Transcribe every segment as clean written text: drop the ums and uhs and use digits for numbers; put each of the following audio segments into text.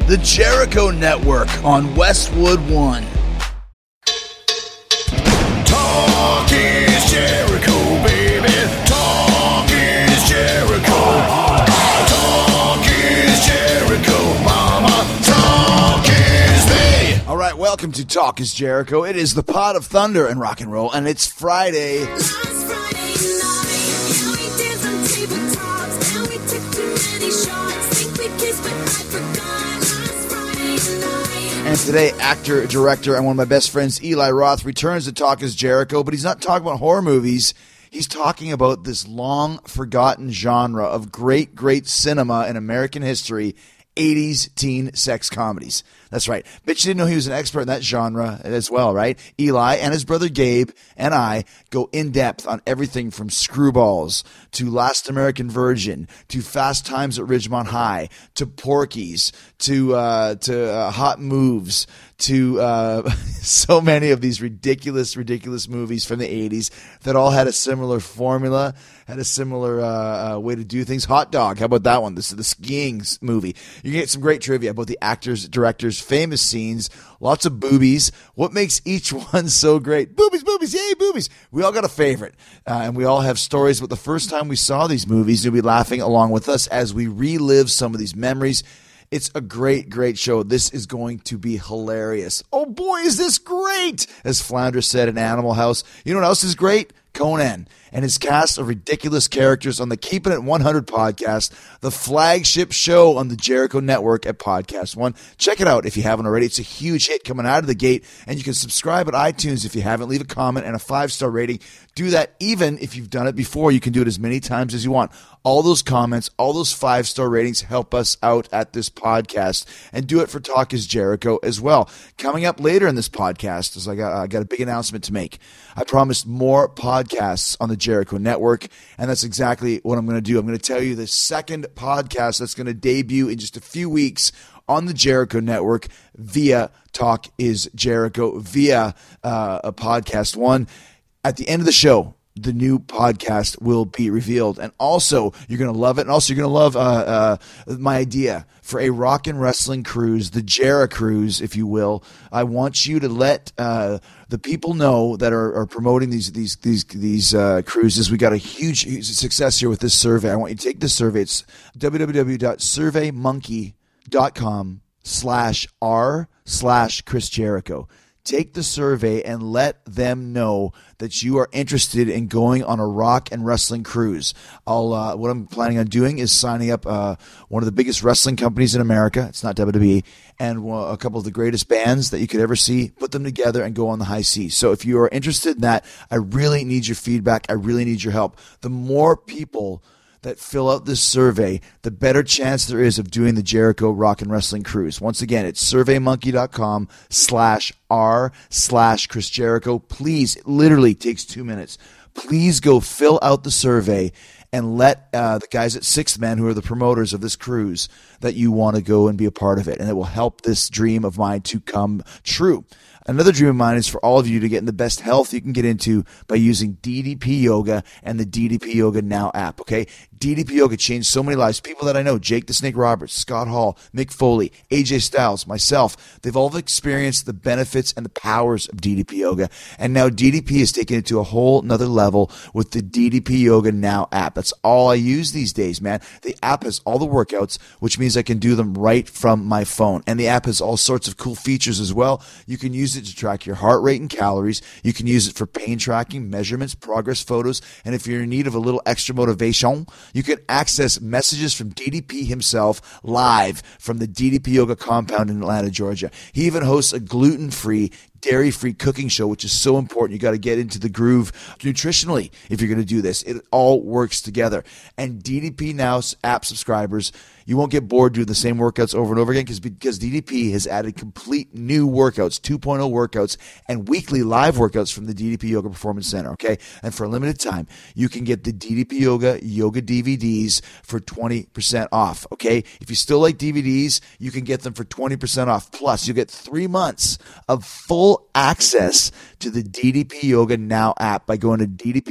The Jericho Network on Westwood One. Talk is Jericho, baby. Talk is Jericho. Talk is Jericho, mama. Talk is me. All right, welcome to Talk is Jericho. It is the pot of thunder and rock and roll, and it's Friday. Last Friday night, yeah, we did some tabletops, and we took too many shots. Think we kissed, but I forgot. Last Friday night. And today, actor, director, and one of my best friends, Eli Roth, returns to Talk is Jericho, but he's not talking about horror movies. He's talking about this long-forgotten genre of great, great cinema in American history, 80s teen sex comedies. That's right. Bet you didn't know he was an expert in that genre as well, right? Eli and his brother Gabe and I go in depth on everything from Screwballs to Last American Virgin to Fast Times at Ridgemont High to Porky's to Hot Moves to so many of these ridiculous movies from the 80s that all had a similar formula, had a similar way to do things. Hot Dog, how about that one? This is the skiing movie. You can get some great trivia about the actors, directors, famous scenes, lots of boobies. What makes each one so great? Boobies, boobies, yay, boobies. We all got a favorite, and we all have stories about the first time we saw these movies. You'll be laughing along with us as we relive some of these memories. It's a great, great show. This is going to be hilarious. Oh boy, is this great! As Flounder said in Animal House. You know what else is great? Conan and his cast of ridiculous characters on the Keeping It 100 podcast, the flagship show on the Jericho Network at Podcast One. Check it out if you haven't already. It's a huge hit coming out of the gate, and you can subscribe at iTunes if you haven't. Leave a comment and a 5-star rating. Do that even if you've done it before. You can do it as many times as you want. All those comments, all those 5-star ratings help us out at this podcast, and do it for Talk is Jericho as well. Coming up later in this podcast is I got a big announcement to make. I promised more podcasts on the Jericho Network, and that's exactly what I'm going to do. I'm going to tell you the second podcast that's going to debut in just a few weeks on the Jericho Network via Talk is Jericho, via a Podcast One. At the end of the show, the new podcast will be revealed. And also, you're going to love it. And also, you're going to love my idea for a rock and wrestling cruise, the Jera Cruise, if you will. I want you to let the people know that are promoting these cruises. We got a huge success here with this survey. I want you to take this survey. It's www.surveymonkey.com/r/Chris Jericho. Take the survey and let them know that you are interested in going on a rock and wrestling cruise. What I'm planning on doing is signing up one of the biggest wrestling companies in America. It's not WWE, and a couple of the greatest bands that you could ever see. Put them together and go on the high seas. So if you are interested in that, I really need your feedback. I really need your help. The more people that fill out this survey, the better chance there is of doing the Jericho Rock and Wrestling Cruise. Once again, it's surveymonkey.com/r/Chris Jericho. Please, it literally takes 2 minutes. Please go fill out the survey and let the guys at Sixth Men, who are the promoters of this cruise, that you want to go and be a part of it. And it will help this dream of mine to come true. Another dream of mine is for all of you to get in the best health you can get into by using DDP Yoga and the DDP Yoga Now app, okay? DDP Yoga changed so many lives. People that I know, Jake the Snake Roberts, Scott Hall, Mick Foley, AJ Styles, myself, they've all experienced the benefits and the powers of DDP Yoga. And now DDP is taking it to a whole nother level with the DDP Yoga Now app. That's all I use these days, man. The app has all the workouts, which means I can do them right from my phone. And the app has all sorts of cool features as well. You can use it to track your heart rate and calories. You can use it for pain tracking, measurements, progress photos, and if you're in need of a little extra motivation, you can access messages from DDP himself live from the DDP Yoga compound in Atlanta, Georgia. He even hosts a gluten-free, dairy-free cooking show, which is so important. You got to get into the groove nutritionally if you're going to do this. It all works together. And DDP Now app subscribers, you won't get bored doing the same workouts over and over again because DDP has added complete new workouts, 2.0 workouts, and weekly live workouts from the DDP Yoga Performance Center, okay? And for a limited time, you can get the DDP Yoga DVDs for 20% off, okay? If you still like DVDs, you can get them for 20% off. Plus, you'll get 3 months of full access to the DDP Yoga Now app by going to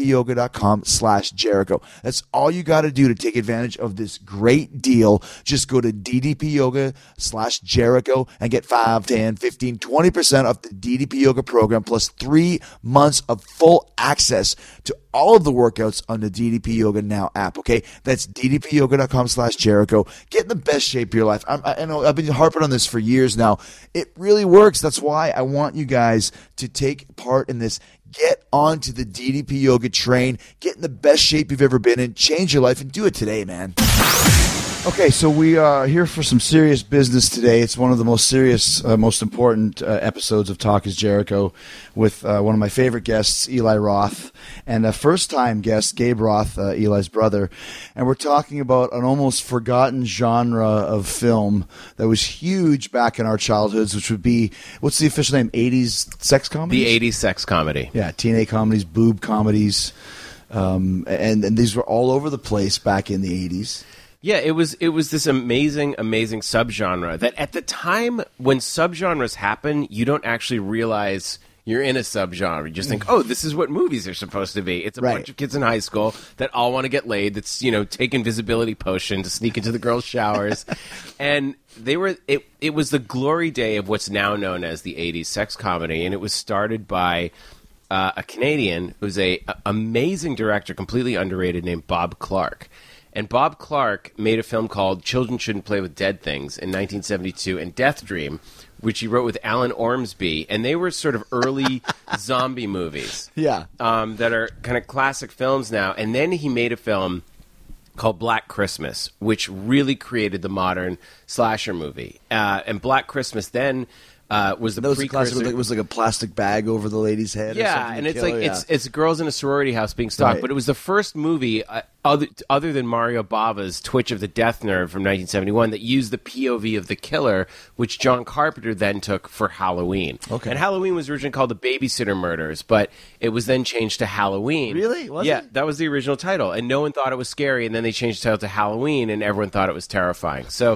ddpyoga.com/Jericho. That's all you got to do to take advantage of this great deal. Just go to ddpyoga/Jericho and get 5, 10, 15, 20% off the DDP Yoga program plus 3 months of full access to all of the workouts on the DDP Yoga Now app. Okay, that's ddpyoga.com/Jericho. Get in the best shape of your life. I know I've been harping on this for years now. It really works. That's why I want you guys to take part in this. Get onto the DDP Yoga train. Get in the best shape you've ever been in. Change your life and do it today, man. Okay, so we are here for some serious business today. It's one of the most serious, most important episodes of Talk is Jericho with one of my favorite guests, Eli Roth, and a first-time guest, Gabe Roth, Eli's brother. And we're talking about an almost forgotten genre of film that was huge back in our childhoods, which would be, what's the official name, 80s sex comedies? The 80s sex comedy. Yeah, teenage comedies, boob comedies, and these were all over the place back in the 80s. Yeah, it was this amazing subgenre that at the time when subgenres happen, you don't actually realize you're in a subgenre. You just think, oh, this is what movies are supposed to be. It's a bunch of kids in high school that all want to get laid, that's, take invisibility potion to sneak into the girls' showers. And it was the glory day of what's now known as the 80s sex comedy, and it was started by a Canadian who's a amazing director, completely underrated, named Bob Clark. And Bob Clark made a film called Children Shouldn't Play with Dead Things in 1972 and Death Dream, which he wrote with Alan Ormsby. And they were sort of early zombie movies that are kind of classic films now. And then he made a film called Black Christmas, which really created the modern slasher movie. And Black Christmas then was the precursor. It was like a plastic bag over the lady's head. Yeah, and it's girls in a sorority house being stalked. Right. But it was the first movie, other than Mario Bava's Twitch of the Death Nerve from 1971, that used the POV of the killer, which John Carpenter then took for Halloween. Okay. And Halloween was originally called The Babysitter Murders, but it was then changed to Halloween. Really? Was it? That was the original title, and no one thought it was scary. And then they changed the title to Halloween, and everyone thought it was terrifying. So.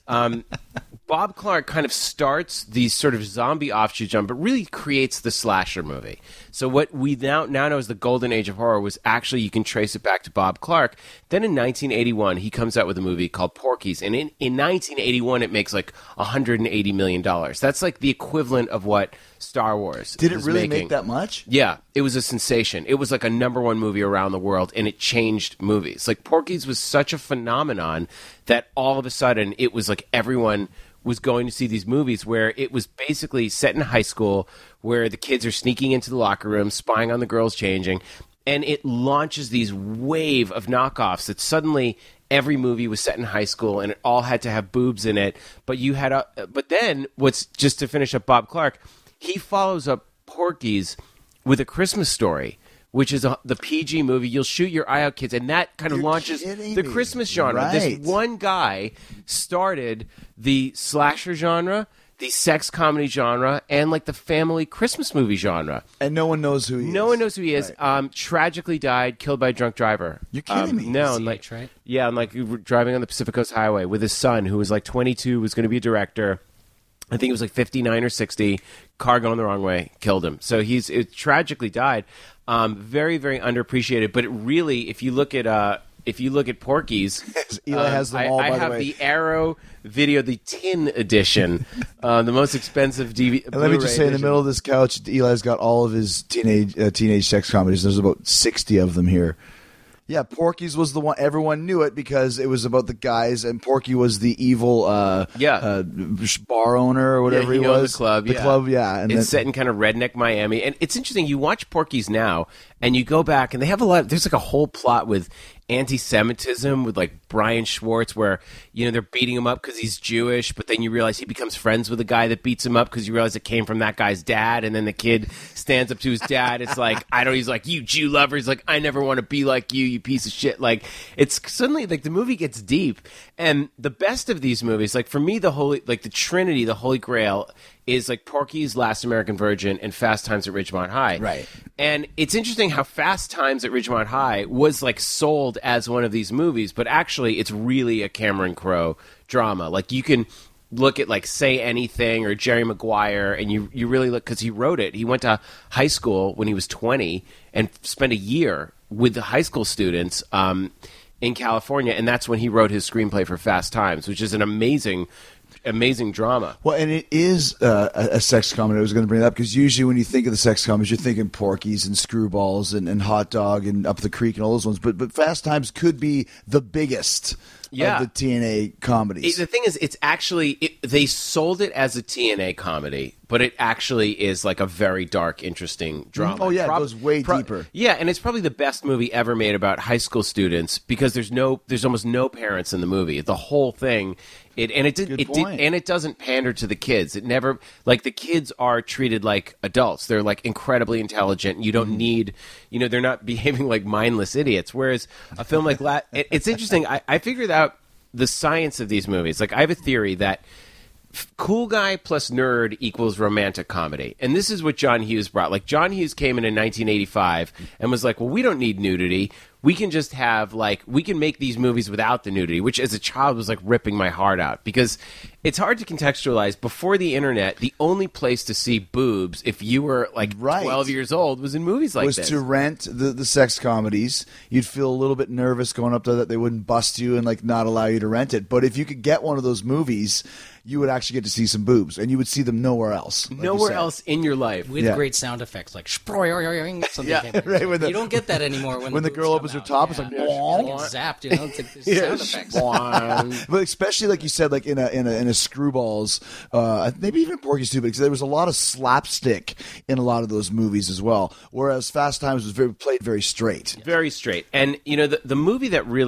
Bob Clark kind of starts these sort of zombie offshoot genre, but really creates the slasher movie. So what we now know as the golden age of horror was actually, you can trace it back to Bob Clark. Then in 1981, he comes out with a movie called Porky's. And in 1981, it makes like $180 million. That's like the equivalent of what Star Wars Did it really make that much? Yeah, it was a sensation. It was like a #1 movie around the world, and it changed movies. Like Porky's was such a phenomenon that all of a sudden it was like everyone was going to see these movies where it was basically set in high school, where the kids are sneaking into the locker room, spying on the girls changing, and it launches these wave of knockoffs that suddenly every movie was set in high school and it all had to have boobs in it. But but then what's, just to finish up Bob Clark, he follows up Porky's with A Christmas Story, which is the PG movie. You'll shoot your eye out, kids. And that kind of launches the Christmas genre. Right. This one guy started the slasher genre, the sex comedy genre, and like the family Christmas movie genre. And no one knows who he is. No one knows who he is. Right. Tragically died, killed by a drunk driver. You're kidding me. No, and like, right? Yeah, and like driving on the Pacific Coast Highway with his son, who was like 22, was going to be a director. I think it was like 59 or 60. Car going the wrong way, killed him. So it tragically died. Very, very underappreciated. But it really, if you look at Porky's, Eli has them all. I have the Arrow video, the tin edition, the most expensive DVD. And let me just say, in the middle of this couch, Eli's got all of his teenage sex comedies. There's about 60 of them here. Yeah, Porky's was the one. Everyone knew it because it was about the guys, and Porky was the evil bar owner or whatever he was. The club, The club, yeah. And it's set in kind of redneck Miami. And it's interesting, you watch Porky's now, and you go back, and they have there's like a whole plot with anti-Semitism with like Brian Schwartz, where they're beating him up because he's Jewish, but then you realize he becomes friends with the guy that beats him up because you realize it came from that guy's dad, and then the kid stands up to his dad. It's like, he's like, you Jew lover. He's like, I never want to be like you piece of shit. Like, it's suddenly like the movie gets deep, and the best of these movies, like for me, the Trinity, the Holy Grail, is like Porky's, Last American Virgin, and Fast Times at Ridgemont High. Right. And it's interesting how Fast Times at Ridgemont High was like sold as one of these movies, but actually it's really a Cameron Crowe drama. Like you can look at like Say Anything or Jerry Maguire, and you really look, because he wrote it. He went to high school when he was 20 and spent a year with the high school students in California, and that's when he wrote his screenplay for Fast Times, which is an amazing drama. Well, and it is a sex comedy. I was going to bring it up because usually when you think of the sex comedies, you're thinking Porky's and Screwballs and Hot Dog and Up the Creek and all those ones. But Fast Times could be the biggest of the TNA comedies. The thing is, it's actually they sold it as a TNA comedy, but it actually is like a very dark, interesting drama. Oh yeah, it goes way deeper. Yeah, and it's probably the best movie ever made about high school students because there's almost no parents in the movie. The whole thing. It doesn't pander to the kids. It never, like, the kids are treated like adults. They're like incredibly intelligent. You don't need, they're not behaving like mindless idiots. Whereas a film like that, it's interesting. I figured out the science of these movies. Like, I have a theory that cool guy plus nerd equals romantic comedy. And this is what John Hughes brought. Like, John Hughes came in 1985 and was like, well, we don't need nudity. We can just have, we can make these movies without the nudity, which as a child was, ripping my heart out. Because it's hard to contextualize. Before the internet, the only place to see boobs, if you were, 12 years old, was in movies like this. Was to rent the sex comedies. You'd feel a little bit nervous going up there that they wouldn't bust you and, not allow you to rent it. But if you could get one of those movies, you would actually get to see some boobs. And you would see them nowhere else. Nowhere else in your life. With great sound effects, like something. Right, you don't get that anymore when the girl opens her top, it's like, you get zapped, It's like there's sound effects. But especially like you said, like in a Screwballs, maybe even Porky's too, because there was a lot of slapstick in a lot of those movies as well. Whereas Fast Times was played very straight, very straight. And the movie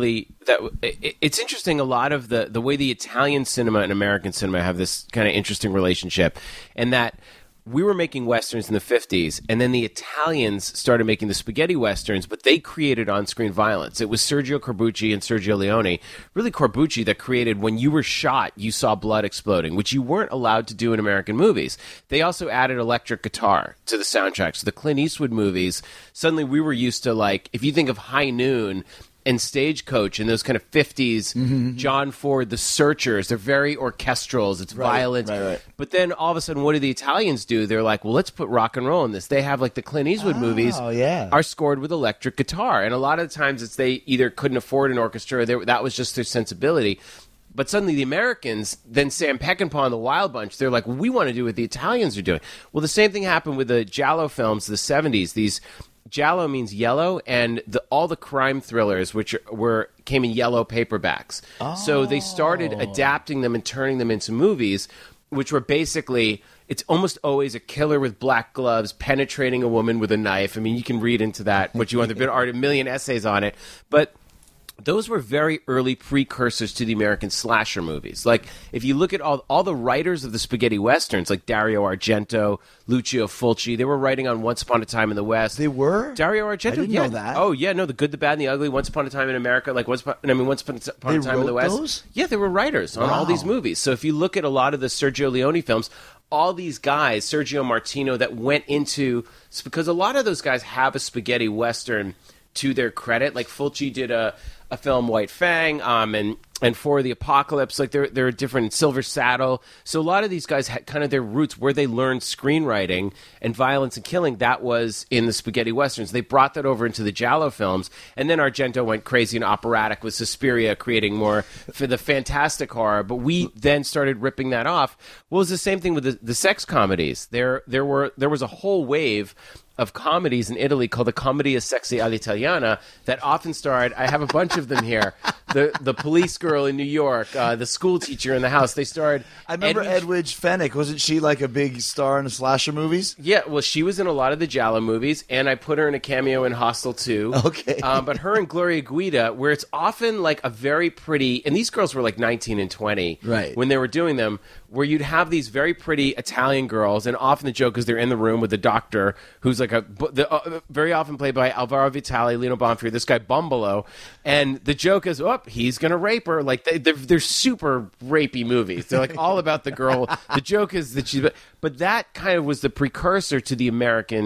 it's interesting. A lot of the way the Italian cinema and American cinema have this kind of interesting relationship, and that. We were making Westerns in the 50s, and then the Italians started making the spaghetti Westerns, but they created on-screen violence. It was Sergio Corbucci and Sergio Leone, really Corbucci, that created when you were shot, you saw blood exploding, which you weren't allowed to do in American movies. They also added electric guitar to the soundtracks. So the Clint Eastwood movies, suddenly we were used to, if you think of High Noon and Stagecoach and those kind of 50s, John Ford, The Searchers, they're very orchestrals. It's violent. Right. But then all of a sudden, what do the Italians do? They're like, well, let's put rock and roll in this. They have the Clint Eastwood movies are scored with electric guitar. And a lot of the times it's they either couldn't afford an orchestra or that was just their sensibility. But suddenly the Americans, then Sam Peckinpah and the Wild Bunch, they're like, well, we want to do what the Italians are doing. Well, the same thing happened with the Giallo films, the 70s. Giallo means yellow, and all the crime thrillers, which came in yellow paperbacks. Oh. So they started adapting them and turning them into movies, which were basically, it's almost always a killer with black gloves penetrating a woman with a knife. I mean, you can read into that what you want. There have been a million essays on it. But those were very early precursors to the American slasher movies. Like, if you look at all the writers of the spaghetti westerns, like Dario Argento, Lucio Fulci, they were writing on Once Upon a Time in the West. They were? Dario Argento, I didn't know that. Oh, yeah, no, The Good, the Bad, and the Ugly, Once Upon a Time in America, Once Upon a Time in the West. Those? Yeah, they were writers on all these movies. So if you look at a lot of the Sergio Leone films, all these guys, Sergio Martino, that went into, because a lot of those guys have a spaghetti western to their credit. Like Fulci did a film, White Fang, and For the Apocalypse. Like they're different, Silver Saddle. So a lot of these guys had kind of their roots where they learned screenwriting and violence and killing. That was in the spaghetti westerns. They brought that over into the Giallo films, and then Argento went crazy and operatic with Suspiria, creating more for the fantastic horror. But we then started ripping that off. Well, it was the same thing with the sex comedies. There was a whole wave of comedies in Italy called the Commedia Sexy all'Italiana that often starred, I have a bunch of them here, the police girl in New York, the school teacher in the house. They starred... I remember Edwidge Fenwick. Wasn't she like a big star in the slasher movies? Yeah, well, she was in a lot of the Giallo movies, and I put her in a cameo in Hostel 2. Okay. But her and Gloria Guida, where it's often like a very pretty... And these girls were like 19 and 20 when they were doing them, where you'd have these very pretty Italian girls, and often the joke is they're in the room with the doctor, who's like very often played by Alvaro Vitali, Lino Bonfiore, this guy Bumbolo, and the joke is, he's gonna rape her. Like they're super rapey movies. They're like all about the girl. The joke is that but that kind of was the precursor to the American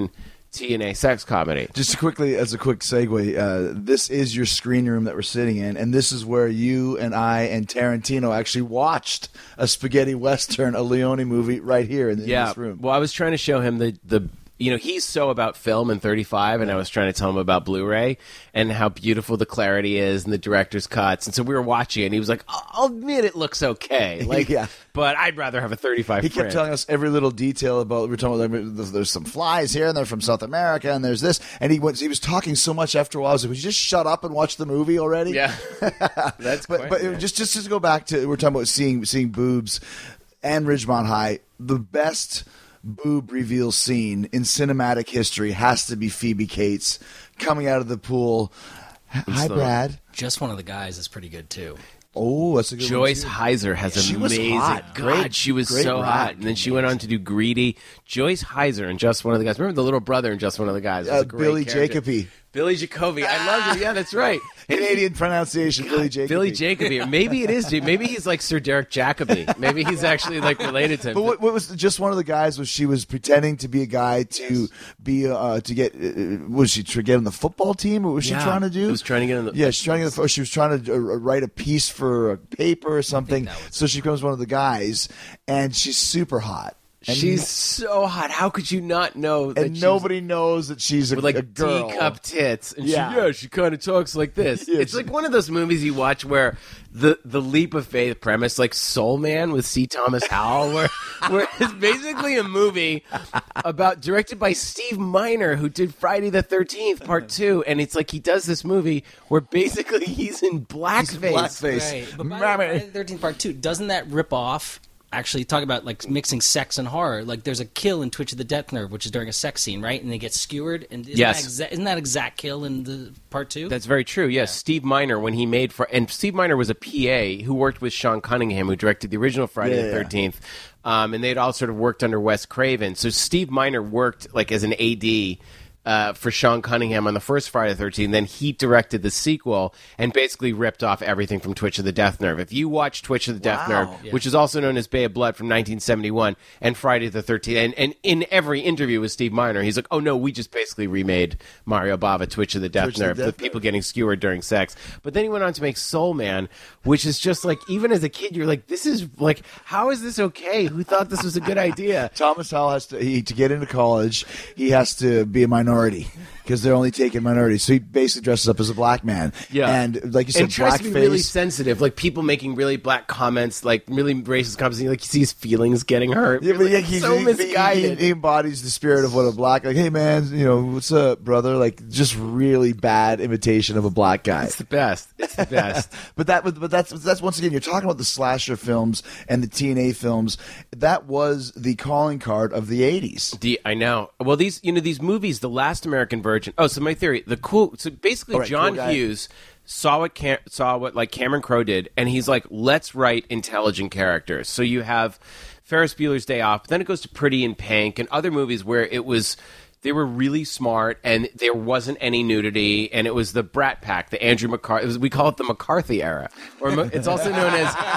TNA sex comedy. Just quickly, as a quick segue, this is your screen room that we're sitting in, and this is where you and I and Tarantino actually watched a spaghetti western, a Leone movie, right here in this room. Well, I was trying to show him the he's so about film and 35, and I was trying to tell him about Blu-ray and how beautiful the clarity is and the director's cuts. And so we were watching it, and he was like, I'll admit it looks okay. But I'd rather have a 35 He kept print. telling us every little detail about. We were talking about there's some flies here, and they're from South America, and there's this. And he was talking so much after a while. I was like, "Would you just shut up and watch the movie already?" Yeah, that's but just to go back to, we're talking about seeing boobs and Ridgemont High. The best boob reveal scene in cinematic history has to be Phoebe Cates coming out of the pool. Hi, Brad. Just One of the Guys is pretty good too. Oh, that's a good Joyce one, too. Heiser has She amazing. was hot. God, she was Great so rat. hot. And then she went on to do Greedy. Joyce Heiser and Just One of the Guys. Remember the little brother in Just One of the Guys? Was a great Billy character. Jacoby. Billy Jacoby. I loved it. Yeah, that's right. Canadian pronunciation, Billy Jacoby. Billy Jacoby. Or maybe it is. Maybe he's like Sir Derek Jacobi. Maybe he's actually like related to him. But what was Just One of the Guys? Was she was pretending to be a guy to be to get? Was she to get on the football team, or was she trying to do? Was trying to get on the. Yeah, she's trying to get. She was trying to write a piece for a paper or something. So she becomes one of the guys, and she's super hot. And She's so hot. How could you not know? That and nobody knows that she's with like a girl. D-cup tits, and Yeah. she kind of talks like this. Yeah, it's like one of those movies you watch where the leap of faith premise, like Soul Man with C. Thomas Howell, where it's basically a movie directed by Steve Miner, who did Friday the 13th Part 2, and it's like he does this movie where basically he's in blackface. Blackface. Right. But by Friday the 13th Part 2, doesn't that rip off? Actually, talk about like mixing sex and horror. Like, there's a kill in Twitch of the Death Nerve, which is during a sex scene, right? And they get skewered. And isn't that exact kill in the Part 2? That's very true. Yes, Steve Miner, when he made and Steve Miner was a PA who worked with Sean Cunningham, who directed the original Friday the 13th, and they'd all sort of worked under Wes Craven. So Steve Miner worked like as an AD. For Sean Cunningham on the first Friday the 13th, then he directed the sequel and basically ripped off everything from Twitch of the Death Nerve. If you watch Twitch of the Death Nerve, which is also known as Bay of Blood from 1971, and Friday the 13th, and in every interview with Steve Miner, he's like, oh no, we just basically remade Mario Bava, Twitch of the Death Nerve, the people getting skewered during sex. But then he went on to make Soul Man, which is just like, even as a kid, you're like, this is like, how is this okay? Who thought this was a good idea? Thomas Howell has to get into college. He has to be a minority because they're only taking minorities. So he basically dresses up as a black man. Yeah, and like you said, and tries to be blackface. really sensitive, like people making really black comments, like really racist comments. And, like you see his feelings getting hurt. Yeah, but like, he's so misguided. He embodies the spirit of what a black, like, hey man, what's up, brother? Like, just really bad imitation of a black guy. It's the best. It's the best. but that's once again, you're talking about the slasher films and the TNA films. That was the calling card of the 80s. I know. Well, these movies, The Last American Virgin. Oh, so my theory, so basically, John Hughes saw what like Cameron Crowe did, and he's like, let's write intelligent characters. So you have Ferris Bueller's Day Off, but then it goes to Pretty in Pink and other movies where they were really smart and there wasn't any nudity, and it was the Brat Pack, the Andrew McCarthy. We call it the McCarthy era, or it's also known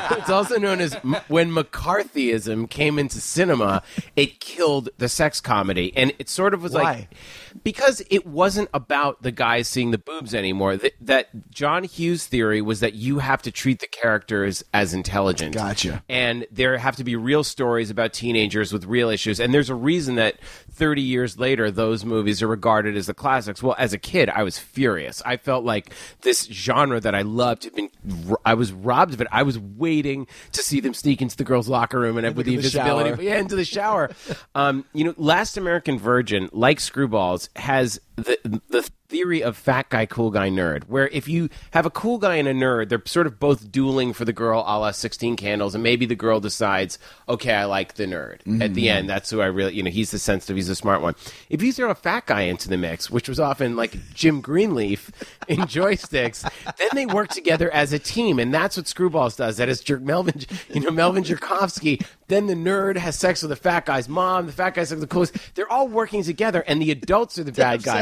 as when McCarthyism came into cinema, it killed the sex comedy, and it sort of was like. Because it wasn't about the guys seeing the boobs anymore. That John Hughes' theory was that you have to treat the characters as intelligent. Gotcha. And there have to be real stories about teenagers with real issues. And there's a reason that 30 years later, those movies are regarded as the classics. Well, as a kid, I was furious. I felt like this genre that I loved I was robbed of it. I was waiting to see them sneak into the girls' locker room and with the invisibility. Yeah, into the shower. Last American Virgin, like Screwballs, has the theory of fat guy, cool guy, nerd, where if you have a cool guy and a nerd, they're sort of both dueling for the girl a la 16 Candles, and maybe the girl decides, okay, I like the nerd. Mm-hmm. At the end, that's who I really, he's the sensitive, he's the smart one. If you throw a fat guy into the mix, which was often like Jim Greenleaf in Joysticks, then they work together as a team, and that's what Screwballs does. That is Melvin Jerkovsky. Then the nerd has sex with the fat guy's mom, the fat guy's sex with the coolest. They're all working together, and the adults are the bad guys.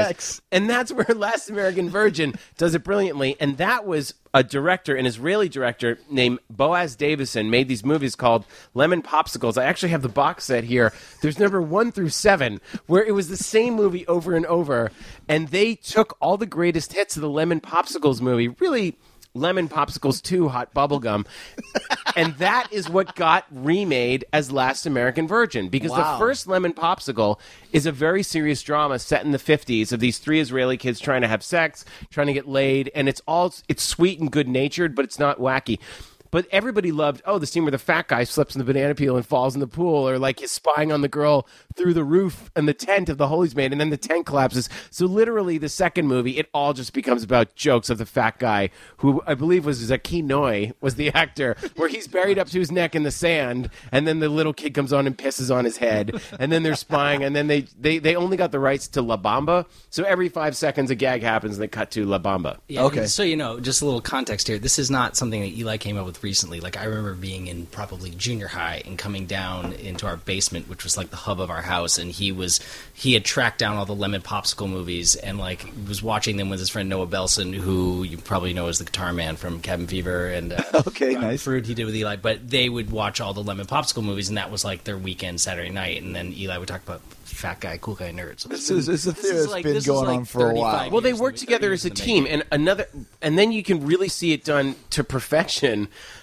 sex. And that's where Last American Virgin does it brilliantly. And that was a director, an Israeli director named Boaz Davison, made these movies called Lemon Popsicles. I actually have the box set here. There's number 1 through 7, where it was the same movie over and over. And they took all the greatest hits of the Lemon Popsicles movie, really Lemon Popsicles 2 Hot Bubblegum. And that is what got remade as Last American Virgin. Because the first Lemon Popsicle is a very serious drama set in the 50s of these 3 Israeli kids trying to have sex, trying to get laid. And it's sweet and good-natured, but it's not wacky. But everybody loved, the scene where the fat guy slips in the banana peel and falls in the pool, or like he's spying on the girl through the roof and the tent of the Holy's Maid, and then the tent collapses. So literally the second movie, it all just becomes about jokes of the fat guy, who I believe was Zaki Noy, was the actor, where he's buried up to his neck in the sand, and then the little kid comes on and pisses on his head, and then they're spying, and then they only got the rights to La Bamba, so every 5 seconds a gag happens, and they cut to La Bamba. Yeah, okay. So, just a little context here. This is not something that Eli came up with recently. Like, I remember being in probably junior high and coming down into our basement, which was like the hub of our house, and he had tracked down all the Lemon Popsicle movies and like was watching them with his friend Noah Belson, who you probably know as the guitar man from Cabin Fever, and okay, nice Fruit he did with Eli. But they would watch all the Lemon Popsicle movies, and that was like their weekend Saturday night. And then Eli would talk about fat guy, cool guy, nerds. So this is a theory that's been going on for a while. Well, they work together as a team, and then you can really see it done to perfection.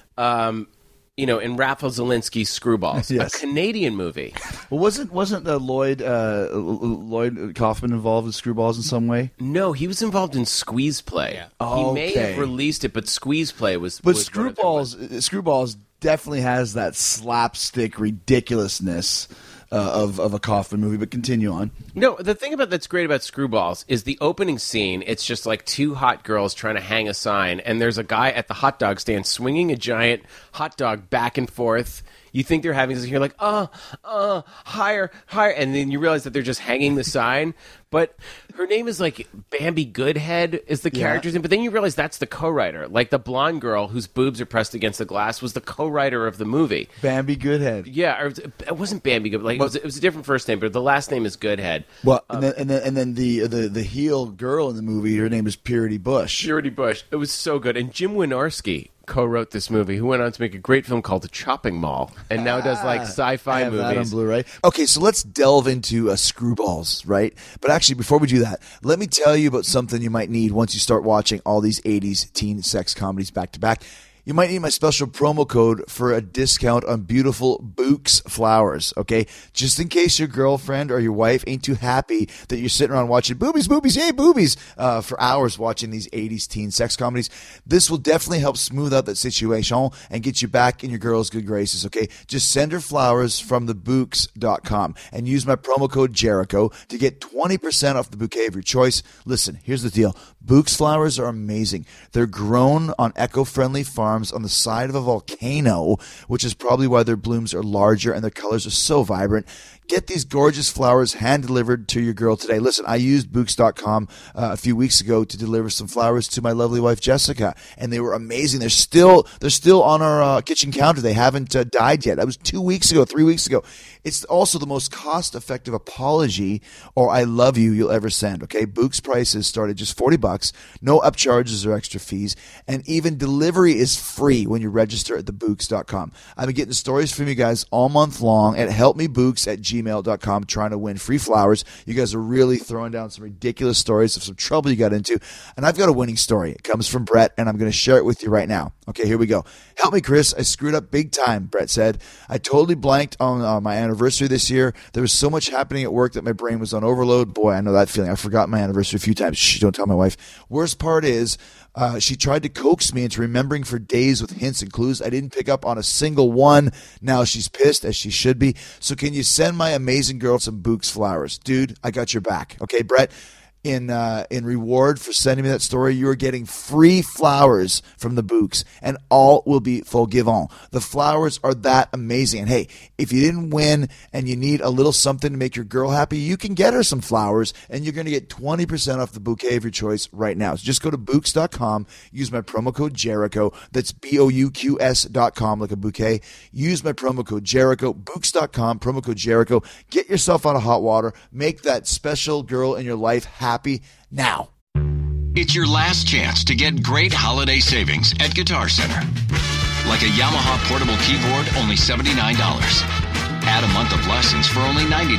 In Raphael Zelinsky's Screwballs, yes. A Canadian movie. Well, wasn't Lloyd Kaufman involved in Screwballs in some way? No, he was involved in Squeeze Play. Yeah. He may have released it, but Squeeze Play was. But Screwballs definitely has that slapstick ridiculousness of a Kaufman movie, but continue on. No, the thing that's great about Screwballs is the opening scene. It's just like 2 hot girls trying to hang a sign, and there's a guy at the hot dog stand swinging a giant hot dog back and forth. You think they're having this, you're like, higher, and then you realize that they're just hanging the sign. But her name is like Bambi Goodhead is the character's name. But then you realize that's the co-writer. Like the blonde girl whose boobs are pressed against the glass was the co-writer of the movie. Bambi Goodhead. Yeah, or it wasn't Bambi Good. Like it was a different first name, but the last name is Goodhead. Well, and then the heel girl in the movie, her name is Purity Bush. Purity Bush. It was so good. And Jim Wynorski co-wrote this movie, who went on to make a great film called The Chopping Mall, and now does like sci-fi movies. That on Blu-ray. Okay, so let's delve into Screwballs, right? But actually, before we do that, let me tell you about something you might need once you start watching all these 80s teen sex comedies back to back. You might need my special promo code for a discount on beautiful Bouqs flowers, okay? Just in case your girlfriend or your wife ain't too happy that you're sitting around watching boobies, yay, boobies, for hours watching these 80s teen sex comedies. This will definitely help smooth out that situation and get you back in your girl's good graces, okay? Just send her flowers from thebouqs.com and use my promo code Jericho to get 20% off the bouquet of your choice. Listen, here's the deal. Bouqs flowers are amazing. They're grown on eco-friendly farms on the side of a volcano, which is probably why their blooms are larger and their colors are so vibrant. Get these gorgeous flowers hand-delivered to your girl today. Listen, I used Bouqs.com a few weeks ago to deliver some flowers to my lovely wife, Jessica, and they were amazing. They're still on our kitchen counter. They haven't died yet. That was 2 weeks ago, 3 weeks ago. It's also the most cost-effective apology or I love you you'll ever send, okay? Bouqs prices start at just $40, no upcharges or extra fees, and even delivery is free when you register at thebouqs.com. I've been getting stories from you guys all month long at helpmebouqs@gmail.com trying to win free flowers. You guys are really throwing down some ridiculous stories of some trouble you got into, and I've got a winning story. It comes from Brett, and I'm going to share it with you right now. Okay, here we go. Help me, Chris. I screwed up big time, Brett said. I totally blanked on my anniversary this year. There was so much happening at work that my brain was on overload. Boy, I know that feeling. I forgot my anniversary a few times. Shh, don't tell my wife. Worst part is she tried to coax me into remembering for days with hints and clues. I didn't pick up on a single one. Now she's pissed, as she should be. So can you send my amazing girl some Bouqs flowers? Dude, I got your back. Okay, Brett? In reward for sending me that story, you are getting free flowers from the Bouqs, and all will be forgiven. The flowers are that amazing. And hey, if you didn't win and you need a little something to make your girl happy, you can get her some flowers, and you're going to get 20% off the bouquet of your choice right now. So just go to Bouqs.com, use my promo code Jericho. That's BOUQS.com, like a bouquet. Use my promo code Jericho, Bouqs.com, promo code Jericho. Get yourself out of hot water. Make that special girl in your life happy happy now. It's your last chance to get great holiday savings at Guitar Center. Like a Yamaha portable keyboard, only $79. Add a month of lessons for only $99.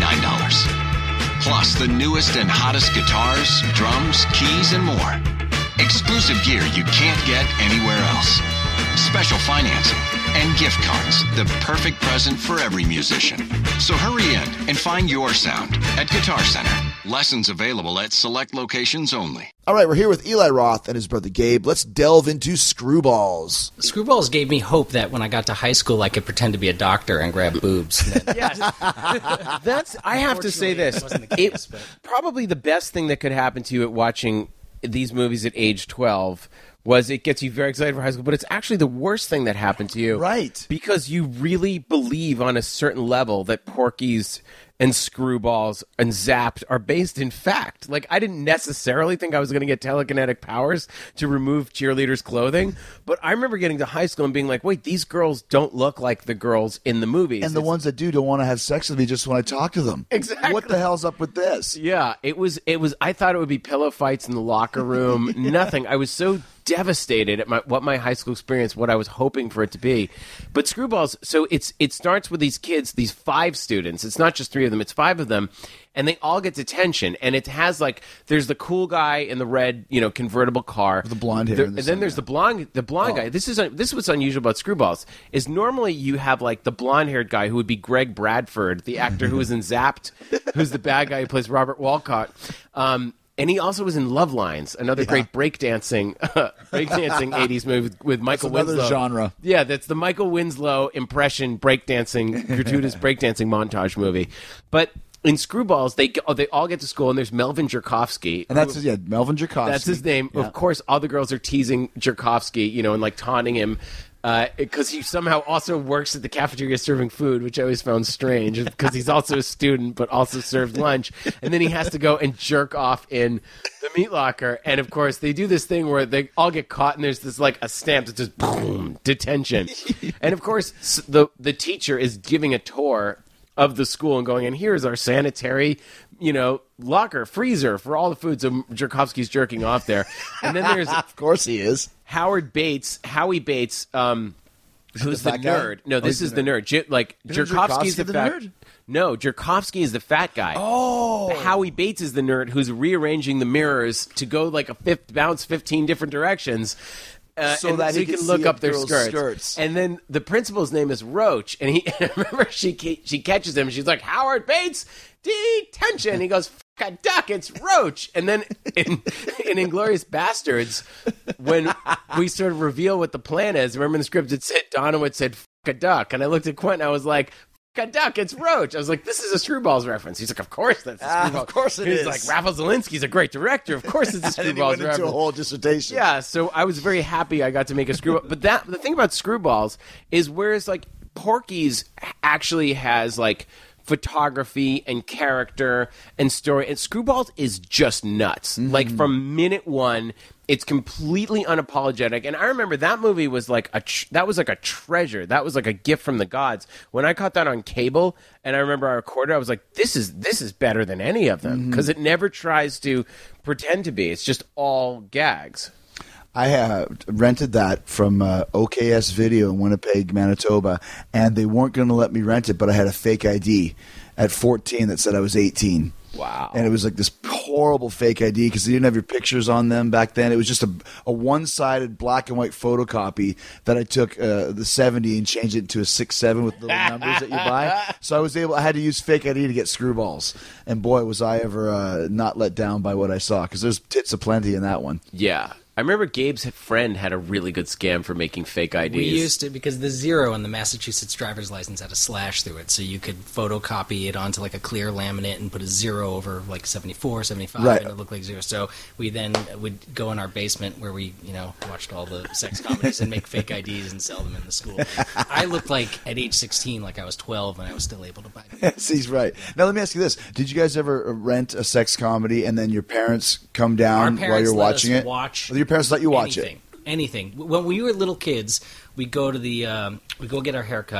Plus the newest and hottest guitars, drums, keys, and more. Exclusive gear you can't get anywhere else. Special financing and gift cards, the perfect present for every musician. So hurry in and find your sound at Guitar Center. Lessons available at select locations only. All right, we're here with Eli Roth and his brother Gabe. Let's delve into Screwballs. Screwballs gave me hope that when I got to high school, I could pretend to be a doctor and grab boobs. Yes. I have to say this. Wasn't the case, but- Probably the best thing that could happen to you at watching these movies at age 12 was it gets you very excited for high school, but it's actually the worst thing that happened to you. Right. Because you really believe on a certain level that Porky's and Screwballs and Zapped are based in fact. Like, I didn't necessarily think I was going to get telekinetic powers to remove cheerleaders' clothing, but I remember getting to high school and being like, wait, these girls don't look like the girls in the movies. And the ones that do don't want to have sex with me just when I talk to them. Exactly. What the hell's up with this? Yeah, it was. I thought it would be pillow fights in the locker room. Nothing. I was so devastated at what my high school experience, what I was hoping for it to be. But Screwballs, so it starts with these kids, these 5 students. It's not just 3 of them, it's 5 of them. And they all get detention. And it has there's the cool guy in the red, convertible car. With the blonde hair. And then there's the blonde guy. This is what's unusual about Screwballs, is normally you have the blonde-haired guy who would be Greg Bradford, the actor who was in Zapped, who's the bad guy who plays Robert Walcott. And he also was in Love Lines, another great breakdancing 80s movie with Michael That's another Winslow. genre. Yeah, that's the Michael Winslow impression breakdancing, gratuitous breakdancing montage movie. But in Screwballs, they all get to school, and there's Melvin Jerkovsky. And that's Melvin Jerkovsky. That's his name. Yeah. Of course, all the girls are teasing Jerkovsky, and taunting him. Because he somehow also works at the cafeteria serving food, which I always found strange, because he's also a student but also served lunch. And then he has to go and jerk off in the meat locker. And, of course, they do this thing where they all get caught, and there's this, a stamp that says, boom, detention. And, of course, the teacher is giving a tour of the school and going, and here's our sanitary, locker, freezer for all the food. So Jerkovsky's jerking off there. And then there's... Of course he is. Howie Bates, who's the fat guy? nerd. No, this is the nerd. Jerkovsky's the fat nerd? No, Jerkovsky is the fat guy. Oh. Howie Bates is the nerd who's rearranging the mirrors to go bounce 15 different directions. So that he can look see up their girls' skirts. And then the principal's name is Roach, and I remember she catches him, and she's like, Howard Bates, detention. He goes, a duck, it's Roach. And then in Inglourious Bastards, when we sort of reveal what the plan is, remember in the script it said, Donowitz said, a duck. And I looked at Quentin, I was like, a duck, it's Roach. I was like, this is a Screwballs reference. He's like, of course that's a Screwballs. Of course it He's is. like, Ralph Zelinsky's a great director. Of course it's a And then he Screwballs went into reference. a whole dissertation. Yeah, so I was very happy I got to make a Screwball. But the thing about Screwballs is whereas Porky's actually has photography and character and story, and Screwballs is just nuts. From minute one, it's completely unapologetic. And I remember that movie was a treasure. That was a gift from the gods. When I caught that on cable, and I remember I recorded, I was like, this is better than any of them, because it never tries to pretend to be. It's just all gags. I rented that from OKS Video in Winnipeg, Manitoba, and they weren't going to let me rent it, but I had a fake ID at 14 that said I was 18. Wow. And it was this horrible fake ID because they didn't have your pictures on them back then. It was just a one-sided black and white photocopy that I took the 70 and changed it to a 6-7 with little numbers that you buy. So I had to use fake ID to get Screwballs. And boy, was I ever not let down by what I saw, because there's tits aplenty in that one. Yeah. I remember Gabe's friend had a really good scam for making fake IDs. We used to, because the 0 on the Massachusetts driver's license had a slash through it, so you could photocopy it onto a clear laminate and put a 0 over 74, 75, right. And it looked like 0. So we then would go in our basement where we, watched all the sex comedies and make fake IDs and sell them in the school. I looked at age 16 like I was 12 and I was still able to buy them. Yes, he's right. Now let me ask you this: did you guys ever rent a sex comedy and then your parents come down while you're watching it? Or your parents let you watch it? Anything. When we were little kids, we'd go to we go get our haircut,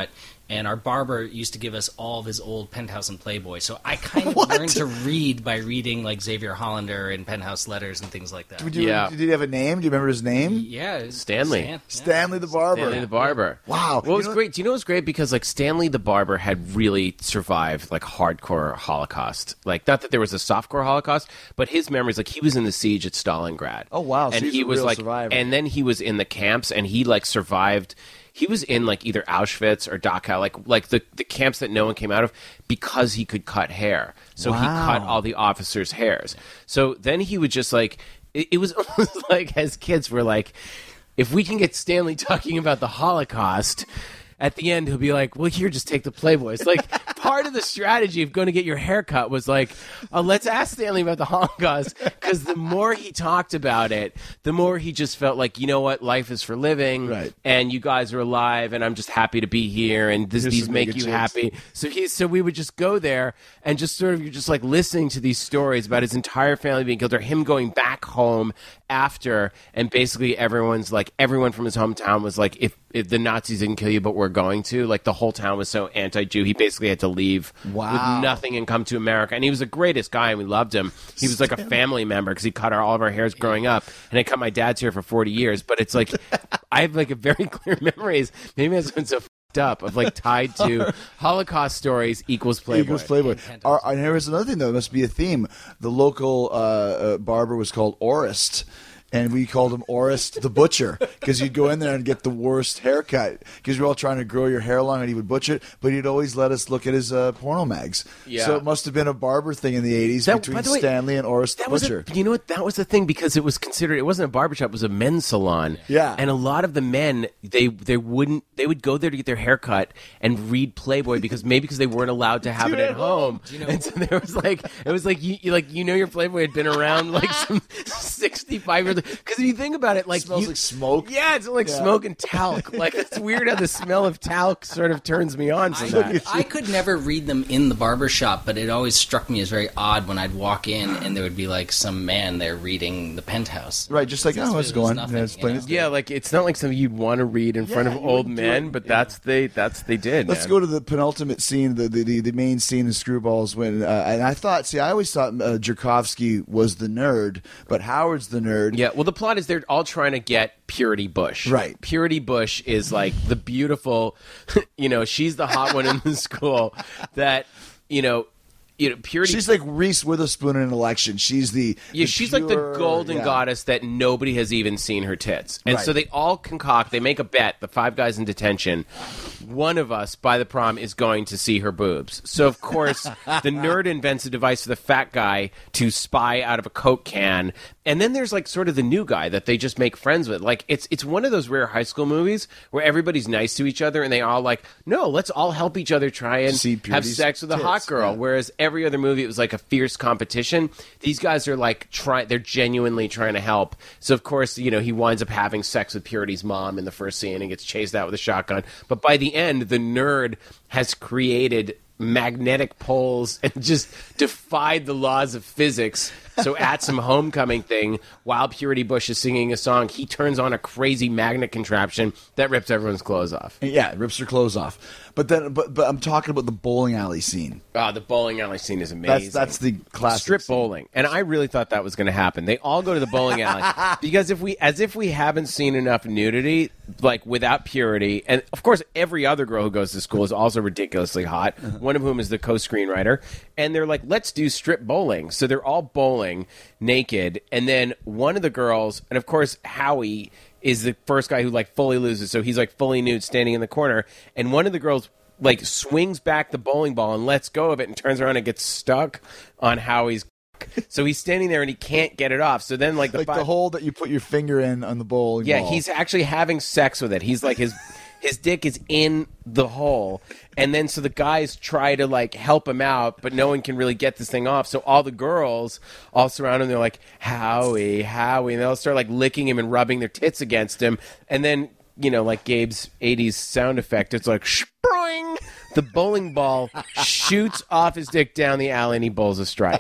And our barber used to give us all of his old Penthouse and Playboy. So I kind of learned to read by reading like Xavier Hollander and Penthouse letters and things like that. Did he have a name? Do you remember his name? Yeah, it's Stanley. Stanley the Barber. Stanley the Barber. Wow. Well, it was great. Do you know it was great? Because, like, Stanley the Barber had really survived, like, hardcore Holocaust. Like, not that there was a softcore Holocaust, but his memories, like, he was in the siege at Stalingrad. Oh, wow. So And he's he a was, real like, survivor. and then he was in the camps, and he, like, survived. He was in, like, either Auschwitz or Dachau, like the camps that no one came out of, because he could cut hair. So he cut all the officers' hairs. So then he would just, like, it was almost like, as kids, we're like, if we can get Stanley talking about the Holocaust, at the end he'll be like, well, here, just take the Playboy. It's like part of the strategy of going to get your hair cut was like, let's ask Stanley about the Holocaust, because the more he talked about it, the more he just felt like, you know what, life is for living, Right. and you guys are alive, and I'm just happy to be here, and these some make mega you chicks. happy. So we would just go there and just sort of, you're just like listening to these stories about his entire family being killed, or him going back home after, and basically everyone from his hometown was like, if the Nazis didn't kill you, but we're going to, like, the whole town was so anti-Jew, he basically had to leave with nothing and come to America. And he was the greatest guy, and we loved him. He was like a family member, because he cut all of our hairs growing up, and I cut my dad's hair for 40 years. But it's like, I have like a very clear memories. Maybe that's been so f***ed up, of like tied to Holocaust stories equals Playboy. Equals Playboy. And here was another thing, though. It must be a theme. The local barber was called Orist. And we called him Orist the Butcher, because you'd go in there and get the worst haircut, because you're all trying to grow your hair long, and he would butcher it, but he'd always let us look at his porno mags. Yeah. So it must have been a barber thing in the 80s between by the way, Stanley and Orist the That was Butcher. you know what? That was the thing, because it was considered. It wasn't a barbershop; it was a men's salon. Yeah. And a lot of the men, they would go there to get their hair cut and read Playboy, because they weren't allowed to have it at home. And so there was like, it was like you know your Playboy had been around like some 65 years. Because if you think about it, like, Smells like smoke. Yeah, it's like smoke and talc. Like, it's weird how the smell of talc sort of turns me on from that. I could never read them in the barber shop, but it always struck me as very odd when I'd walk in and there would be like some man there reading the Penthouse. Right, just like, That's oh, what it's it was, going. nothing, Yeah, it's you plain know? as- Yeah, like, it's not like something you'd want to read in front of you old wouldn't do men, it. but Yeah. they did. Let's man. go to the penultimate scene, the main scene in Screwballs. When and I always thought Jerkovsky was the nerd, but Howard's the nerd. Yeah, well, the plot is they're all trying to get Purity Bush. Right. Purity Bush is like the beautiful, she's the hot one in the school that, Purity. She's like Reese Witherspoon in an election. She's She's like the pure- golden yeah. goddess that nobody has even seen her tits. And Right. so they all they make a bet, the 5 guys in detention, one of us by the prom is going to see her boobs. So, of course, the nerd invents a device for the fat guy to spy out of a Coke can. And then there's like sort of the new guy that they just make friends with. Like, it's one of those rare high school movies where everybody's nice to each other and they all like, no, let's all help each other try and See have Purity's sex with a hot tits, girl. yeah. Whereas every other movie, it was like a fierce competition. These guys are like they're genuinely trying to help. So of course, he winds up having sex with Purity's mom in the first scene and gets chased out with a shotgun. But by the end, the nerd has created magnetic poles and just defied the laws of physics. So at some homecoming thing, while Purity Bush is singing a song, he turns on a crazy magnet contraption that rips everyone's clothes off. Yeah, it rips her clothes off. But I'm talking about the bowling alley scene. The bowling alley scene is amazing. That's the classic strip scene. bowling, and I really thought that was going to happen. They all go to the bowling alley because as if we haven't seen enough nudity, like without Purity, and of course every other girl who goes to school is also ridiculously hot. One of whom is the co-screenwriter, and they're like, let's do strip bowling. So they're all bowling naked, and then one of the girls, and of course Howie is the first guy who like fully loses, so he's like fully nude standing in the corner, and one of the girls like swings back the bowling ball and lets go of it and turns around and gets stuck on Howie's so he's standing there and he can't get it off. So then like the hole that you put your finger in on the bowling ball. he's actually having sex with it. He's like his dick is in the hole, and then so the guys try to like help him out, but no one can really get this thing off. So all the girls all surround him. They're like, Howie, and they'll start like licking him and rubbing their tits against him, and then like Gabe's 80s sound effect, it's like spring. The bowling ball shoots off his dick down the alley and he bowls a strike.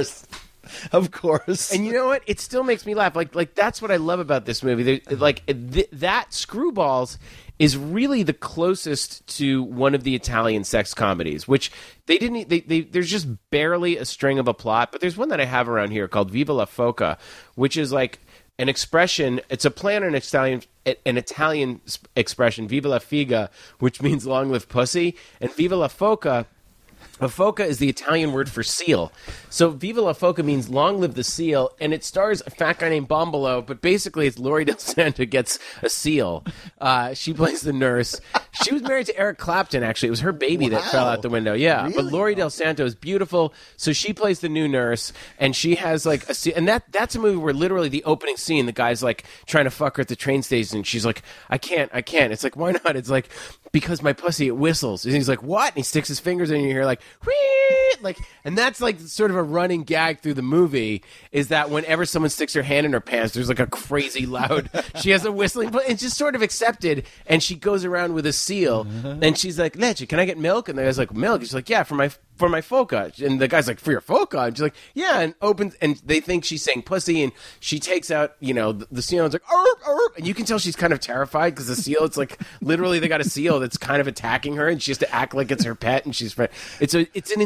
Of course. And you know what? It still makes me laugh. Like that's what I love about this movie. That Screwballs is really the closest to one of the Italian sex comedies, which they didn't. There's just barely a string of a plot, but there's one that I have around here called Viva la Foca, which is like an expression. It's a play on an Italian expression, Viva la Figa, which means long live pussy, and Viva la Foca. A foca is the Italian word for seal. So Viva la Foca means long live the seal, and it stars a fat guy named Bombolo, but basically it's Laurie Del Santo gets a seal. She plays the nurse. She was married to Eric Clapton, actually. It was her baby that fell out the window. Yeah, Really? but Laurie Del Santo is beautiful, so she plays the new nurse, and she has like a seal. And that's a movie where literally the opening scene, the guy's like trying to fuck her at the train station, and she's like, I can't. It's like, why not? It's like, because my pussy, it whistles. And he's like, what? And he sticks his fingers in your hair like, whee! Like, and that's like sort of a running gag through the movie, is that whenever someone sticks her hand in her pants, there's like a crazy loud, she has a whistling, but it's just sort of accepted, and she goes around with a seal, and she's like, Leche, can I get milk? And the guy's like, milk? She's like, yeah, for my foca. And the guy's like, for your foca? And she's like, yeah, and opens, and they think she's saying pussy, and she takes out, the seal, and it's like, arp, arp, and you can tell she's kind of terrified, because the seal, it's like, literally they got a seal that's kind of attacking her, and she has to act like it's her pet, and she's, it's an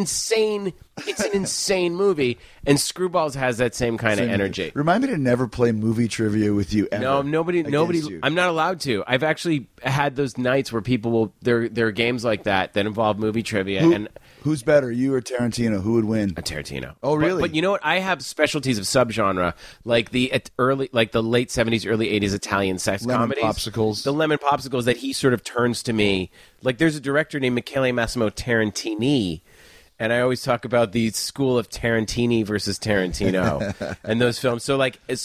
insane movie, and Screwballs has that same kind of energy. Remind me to never play movie trivia with you ever. No, nobody. You. I'm not allowed to. I've actually had those nights where people will. There are games like that involve movie trivia. And Who's better, you or Tarantino? Who would win? Tarantino. Oh, really? But you know what? I have specialties of subgenre, like the late '70s, early '80s Italian sex Lemon comedies, popsicles. the lemon popsicles that he sort of turns to me. Like there's a director named Michele Massimo Tarantini. And I always talk about the school of Tarantini versus Tarantino and those films. So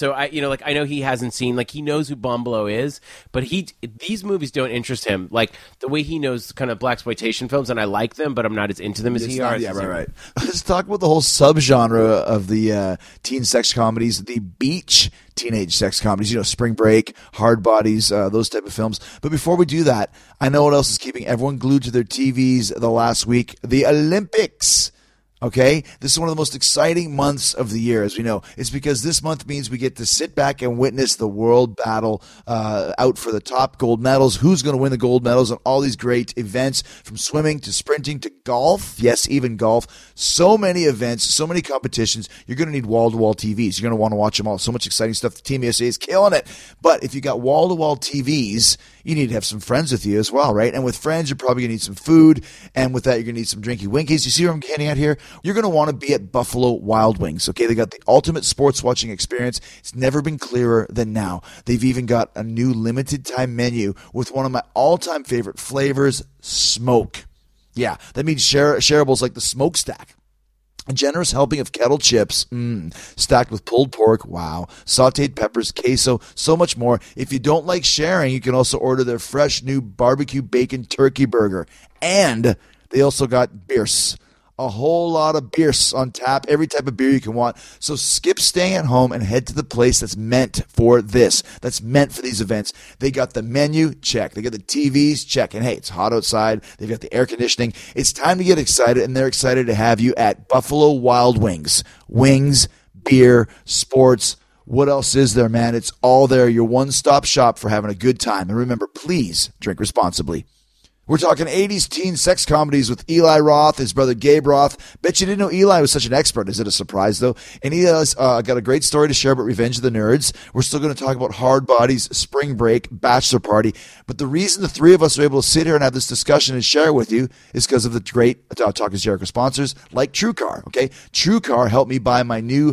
I know he hasn't seen, like, he knows who Bombolo is, but these movies don't interest him. Like the way he knows kind of blaxploitation films, and I like them, but I'm not as into them as he is. Yeah, right. Let's talk about the whole subgenre of the teen sex comedies, the beach teenage sex comedies, Spring Break, Hard Bodies, those type of films. But before we do that, I know what else is keeping everyone glued to their TVs the last week: the Olympics. Okay? This is one of the most exciting months of the year, as we know. It's because this month means we get to sit back and witness the world battle out for the top gold medals. Who's going to win the gold medals on all these great events, from swimming to sprinting to golf. Yes, even golf. So many events, so many competitions. You're going to need wall-to-wall TVs. You're going to want to watch them all. So much exciting stuff. The Team USA is killing it. But if you got wall-to-wall TVs, you need to have some friends with you as well, right? And with friends, you're probably going to need some food. And with that, you're going to need some drinky winkies. You see what I'm getting at here? You're going to want to be at Buffalo Wild Wings, okay? They got the ultimate sports watching experience. It's never been clearer than now. They've even got a new limited time menu with one of my all-time favorite flavors, smoke. Yeah, that means shareables like the smokestack. A generous helping of kettle chips, stacked with pulled pork, wow, sauteed peppers, queso, so much more. If you don't like sharing, you can also order their fresh new barbecue bacon turkey burger. And they also got beers. A whole lot of beers on tap, every type of beer you can want. So skip staying at home and head to the place that's meant for this, that's meant for these events. They got the menu, check. They got the TVs, check. And hey, it's hot outside. They've got the air conditioning. It's time to get excited, and they're excited to have you at Buffalo Wild Wings. Wings, beer, sports. What else is there, man? It's all there. Your one-stop shop for having a good time. And remember, please drink responsibly. We're talking 80s teen sex comedies with Eli Roth, his brother Gabe Roth. Bet you didn't know Eli was such an expert. Is it a surprise, though? And Eli's got a great story to share about Revenge of the Nerds. We're still going to talk about Hard Bodies, Spring Break, Bachelor Party. But the reason the three of us are able to sit here and have this discussion and share it with you is because of the great Talk is Jericho sponsors like TrueCar, okay? TrueCar helped me buy my new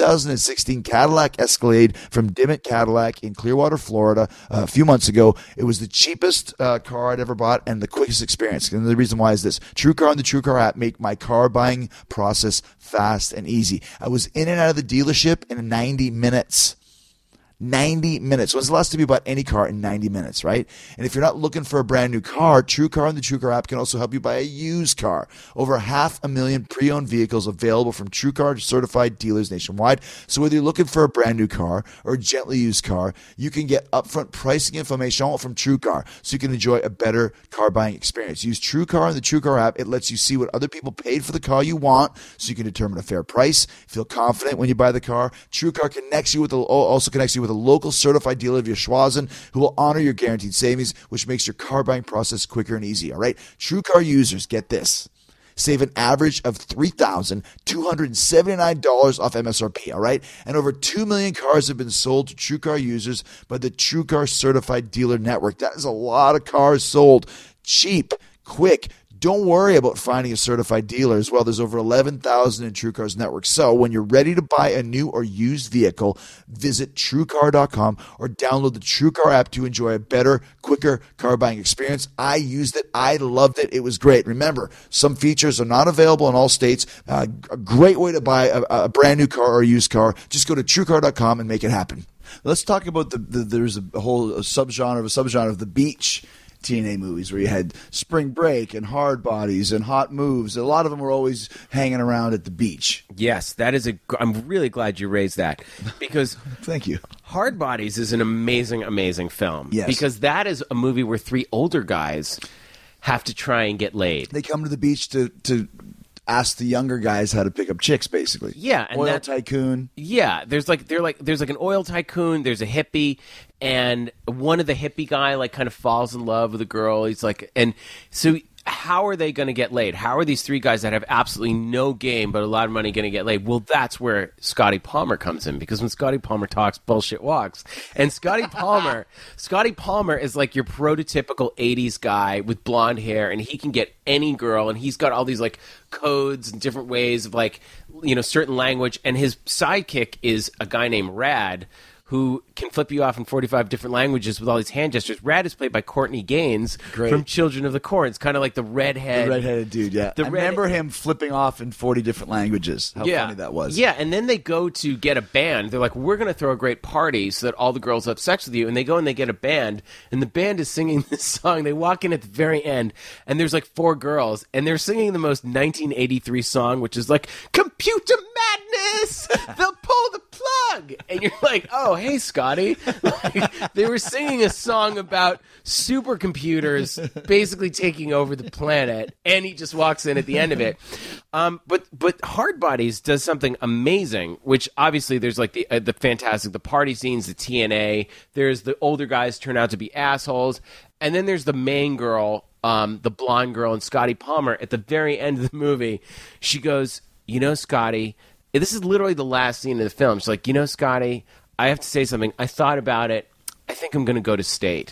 2016 Cadillac Escalade from Dimmitt Cadillac in Clearwater, Florida a few months ago. It was the cheapest car I'd ever bought, and the quickest experience. And the reason why is this: TrueCar and the TrueCar app make my car buying process fast and easy. I was in and out of the dealership in 90 minutes. 90 minutes. When's the last time you bought any car in 90 minutes, right? And if you're not looking for a brand new car, TrueCar and the TrueCar app can also help you buy a used car. Over 500,000 pre-owned vehicles available from TrueCar certified dealers nationwide. So whether you're looking for a brand new car or a gently used car, you can get upfront pricing information from TrueCar so you can enjoy a better car buying experience. Use TrueCar and the TrueCar app. It lets you see what other people paid for the car you want so you can determine a fair price. Feel confident when you buy the car. TrueCar also connects you with with a local certified dealer via Schwazen who will honor your guaranteed savings, which makes your car buying process quicker and easy. All right? TrueCar users, get this. Save an average of $3,279 off MSRP, all right? And over 2 million cars have been sold to TrueCar users by the TrueCar Certified Dealer Network. That is a lot of cars sold. Cheap, quick. Don't worry about finding a certified dealer as well. There's over 11,000 in TrueCar's network. So when you're ready to buy a new or used vehicle, visit TrueCar.com or download the TrueCar app to enjoy a better, quicker car buying experience. I used it. I loved it. It was great. Remember, some features are not available in all states. A great way to buy a brand new car or a used car. Just go to TrueCar.com and make it happen. Let's talk about there's a whole subgenre of the beach TNA movies where you had Spring Break and Hard Bodies and Hot Moves. A lot of them were always hanging around at the beach. Yes, I'm really glad you raised that because Thank you. Hard Bodies is an amazing, amazing film. Yes. Because that is a movie where 3 older guys have to try and get laid. They come to the beach to ask the younger guys how to pick up chicks, basically. Yeah, and Oil tycoon. Yeah, there's like an oil tycoon, there's a hippie, and one of the hippie guy kind of falls in love with a girl. He's like, and so how are they going to get laid? How are these 3 guys that have absolutely no game but a lot of money going to get laid? Well, that's where Scotty Palmer comes in, because when Scotty Palmer talks, bullshit walks. And Scotty Palmer is like your prototypical 80s guy with blonde hair, and he can get any girl, and he's got all these codes and different ways of certain language. And his sidekick is a guy named Rad, who can flip you off in 45 different languages with all these hand gestures. Rad is played by Courtney Gaines from Children of the Corn. It's kind of like the redheaded dude, yeah. I remember him flipping off in 40 different languages. How funny that was. Yeah, and then they go to get a band. They're like, we're going to throw a great party so that all the girls have sex with you. And they go and they get a band, and the band is singing this song. They walk in at the very end, and there's 4 girls, and they're singing the most 1983 song, which is Computer Madness! They'll pull the plug! And you're like, oh, hey, Scotty. They were singing a song about supercomputers basically taking over the planet, and he just walks in at the end of it. But Hard Bodies does something amazing, which obviously there's the fantastic, the party scenes, the TNA. There's the older guys turn out to be assholes. And then there's the main girl, the blonde girl, and Scotty Palmer at the very end of the movie. She goes, Scotty, this is literally the last scene of the film. She's like, Scotty, I have to say something. I thought about it. I think I'm going to go to state.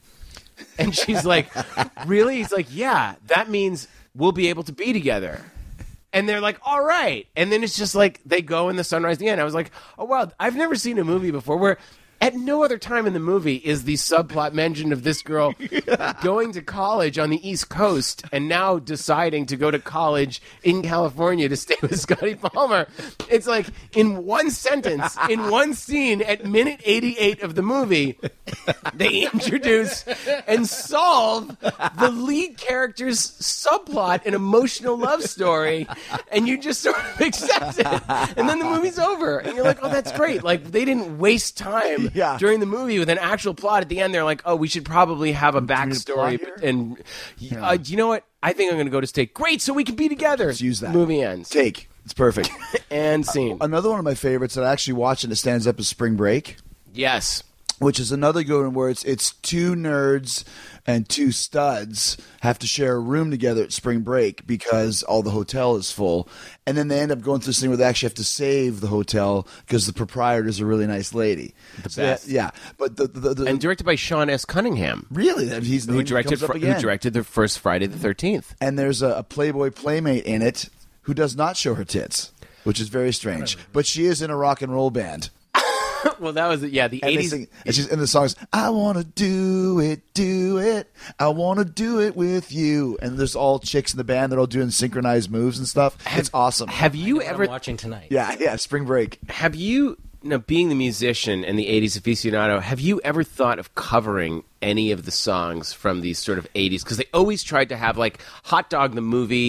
And she's like, really? He's like, yeah, that means we'll be able to be together. And they're like, all right. And then it's just they go in the sunrise at the end. I was like, oh, wow, I've never seen a movie before where at no other time in the movie is the subplot mentioned of this girl going to college on the East Coast and now deciding to go to college in California to stay with Scotty Palmer. It's in one sentence, in one scene, at minute 88 of the movie, they introduce and solve the lead character's subplot, an emotional love story, and you just sort of accept it. And then the movie's over. And you're like, oh, that's great. They didn't waste time during the movie with an actual plot. At the end, they're like, oh, we should probably have a backstory. And you know what? I think I'm going to go to state. Great, so we can be together. Let's use that. Movie ends. Take. It's perfect. And scene. Another one of my favorites that I actually watch and it stands up is Spring Break. Yes. Which is another good one where it's 2 nerds and 2 studs have to share a room together at spring break because all the hotel is full. And then they end up going through this thing where they actually have to save the hotel because the proprietor is a really nice lady. The best. Yeah. But and directed by Sean S. Cunningham. Really? Who directed the first Friday the 13th. And there's a Playboy Playmate in it who does not show her tits, which is very strange. But she is in a rock and roll band. Well, that was the 80s. And the song is, I want to do it. I want to do it with you. And there's all chicks in the band that are all doing synchronized moves and stuff. It's awesome. Have you ever... I'm watching tonight. Yeah, Spring Break. Have you, being the musician and the 80s aficionado, have you ever thought of covering any of the songs from these sort of 80s? Because they always tried to have, Hot Dog the Movie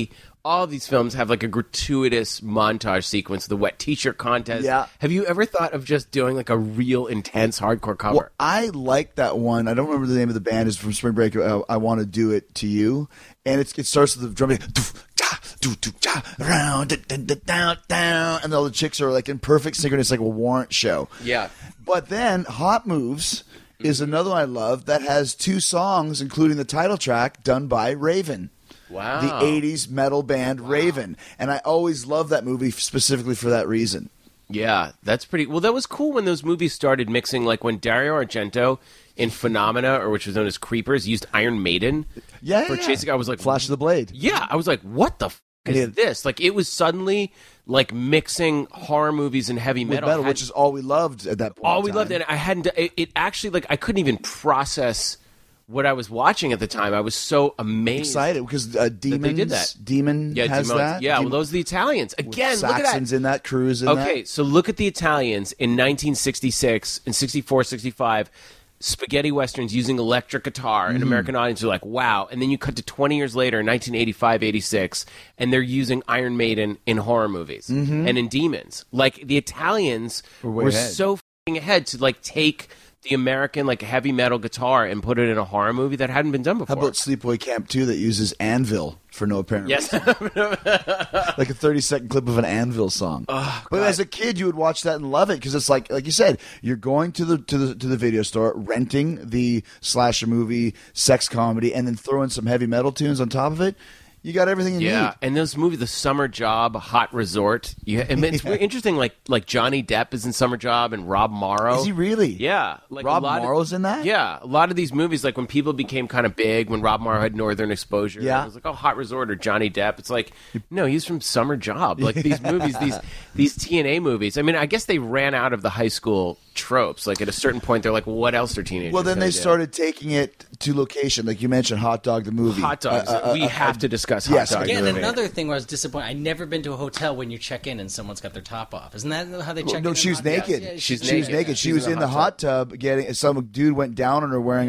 all these films have like a gratuitous montage sequence, the wet t-shirt contest. Yeah. Have you ever thought of just doing like a real intense hardcore cover? Well, I like that one. I don't remember the name of the band. It's from Spring Break. I Want to Do It to You. And it starts with the drum. And all the chicks are like in perfect synchron. It's like a warrant show. Yeah. But then Hot Moves is another one I love that has 2 songs, including the title track, done by Raven. Wow. The 80s metal band Raven. And I always love that movie specifically for that reason. Yeah, that's pretty... Well, that was cool when those movies started mixing, like when Dario Argento in Phenomena, or which was known as Creepers, used Iron Maiden for chasing. I was like... Flash of the Blade. Yeah, I was like, what the f*** is this? Like, it was suddenly like mixing horror movies and heavy With metal. which is all we loved at that point. All we loved, and I hadn't... It actually, like, I couldn't even process what I was watching at the time. I was so amazed. Excited because Demons, they did that. Demon has Demons. that. Yeah, well, those are the Italians. Again, With look at that. Saxons in that, Cruz in that. Okay, so look at the Italians in 1966, in 64, 65, spaghetti westerns using electric guitar, and American audience are like, wow. And then you cut to 20 years later, in 1985, 86, and they're using Iron Maiden in horror movies and in Demons. Like, the Italians were ahead. so f***ing ahead to, like, take the American, like, heavy metal guitar and put it in a horror movie that hadn't been done before. How about Sleepaway Camp 2 that uses Anvil for no apparent Yes. reason? Like a 30-second clip of an Anvil song. But as a kid, you would watch that and love it because it's like you said, you're going to the video store, renting the slasher movie, sex comedy, and then throwing some heavy metal tunes on top of it. You got everything you Yeah, need. and those movies, The Summer Job, Hot Resort. I mean, it's really interesting. Like Johnny Depp is in Summer Job, and Rob Morrow. Is he really? Yeah, like Rob a lot Morrow's in that? Yeah, a lot of these movies, like when people became kind of big, when Rob Morrow had Northern Exposure. Yeah. It was like, oh, Hot Resort or Johnny Depp. It's like, no, he's from Summer Job. Like these movies, these TNA movies. I mean, I guess they ran out of the high school tropes. Like at a certain point, they're like, well, what else are teenagers? Well, then gonna they do? started taking it to location, like you mentioned, Hot Dog the movie. Hot Dogs. We have to discuss yes, Hot Dog. again, the movie. Another thing where I was disappointed, I'd never been to a hotel when you check in and someone's got their top off. Isn't that how they check in? No, she was naked. Yeah, She's She was naked. naked. She She's was in the hot tub getting. Some dude went down on her wearing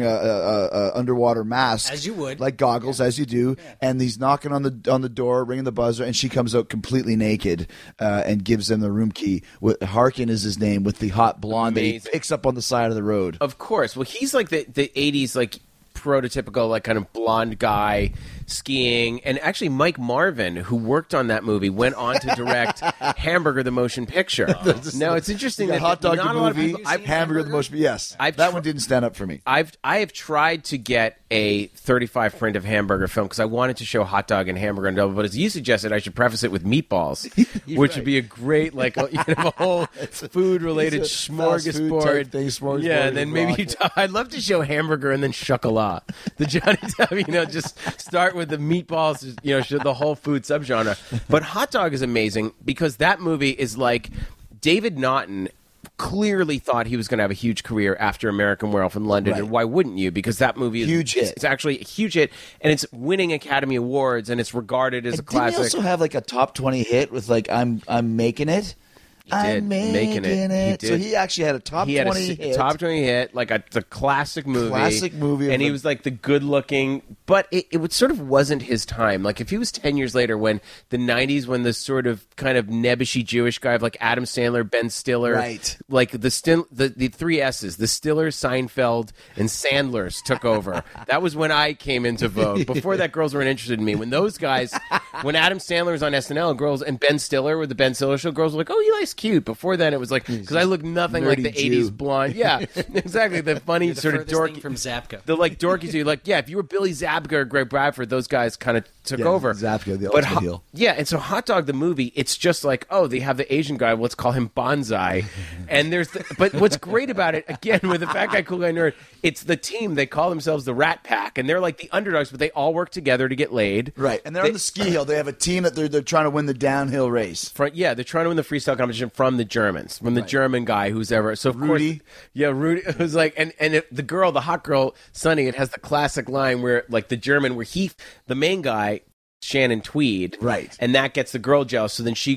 a underwater mask, As you would. like goggles, as you do. And he's knocking on the door, ringing the buzzer, and she comes out completely naked and gives them the room key. Harkin is his name, with the hot blonde that he Amazing. picks up on the side of the road. Of course. Well, he's like the 80s, like prototypical, like kind of blonde guy skiing. And actually, Mike Marvin, who worked on that movie, went on to direct Hamburger the Motion Picture. Now, it's interesting You got that Hot Dog not the a lot of movie, people. Hamburger the motion. Yes, I've that tr- one didn't stand up for me. I have tried to get a 35 print of Hamburger film because I wanted to show Hot Dog and Hamburger and Double, but as you suggested, I should preface it with meatballs, which would be a great, like, you have a whole food-related It's a fast food smorgasbord. type thing, smorgasbord Yeah, and with then maybe I'd love to show Hamburger and then Chocolat. The Johnny Depp, just start with the meatballs, show the whole food subgenre. But Hot Dog is amazing because that movie is like David Naughton clearly thought he was going to have a huge career after American Werewolf in London, Right. and why wouldn't you? Because that movie is Huge hit. It's actually a huge hit, and it's winning Academy Awards, and it's regarded as a Didn't he classic. also have like a top 20 hit with like I'm making it? did, I'm making it. He So did. he actually had a top He had 20 a hit. top 20 hit, like the classic movie. Classic movie of And he the- was like the good looking, but it would sort of wasn't his time. Like if he was 10 years later when the 90s, when the sort of kind of nebbishy Jewish guy of like Adam Sandler, Ben Stiller, Right. like the three S's, the Stiller, Seinfeld, and Sandlers took over. That was when I came into vogue. Before that, girls weren't interested in me. When those guys, when Adam Sandler was on SNL, girls, and Ben Stiller with the Ben Stiller Show, girls were like, oh, Eli's cute. Before then, it was like, because I look nothing like the nerdy Jew. 80s blonde. Yeah, exactly. The funny sort of Furthest thing dorky. from Zapka. The like dorky dude, like if you were Billy Zabka or Greg Bradford, those guys kind of took Yeah, over. Zabka, the But ultimate heel. yeah, and so Hot Dog the movie, it's just like, oh, they have the Asian guy, let's call him Bonsai, and but what's great about it, again, with the fat guy, cool guy, nerd, it's the team. They call themselves the Rat Pack, and they're like the underdogs, but they all work together to get laid. Right, and they're on the ski hill. They have a team that they're trying to win the downhill race. Yeah, they're trying to win the freestyle competition from the Germans, from the German guy who's ever. So of Rudy. course, yeah, Rudy it was like, and the girl, the hot girl, Sunny, it has the classic line where like the German, where the main guy, Shannon Tweed, Right. and that gets the girl jealous. So then she goes and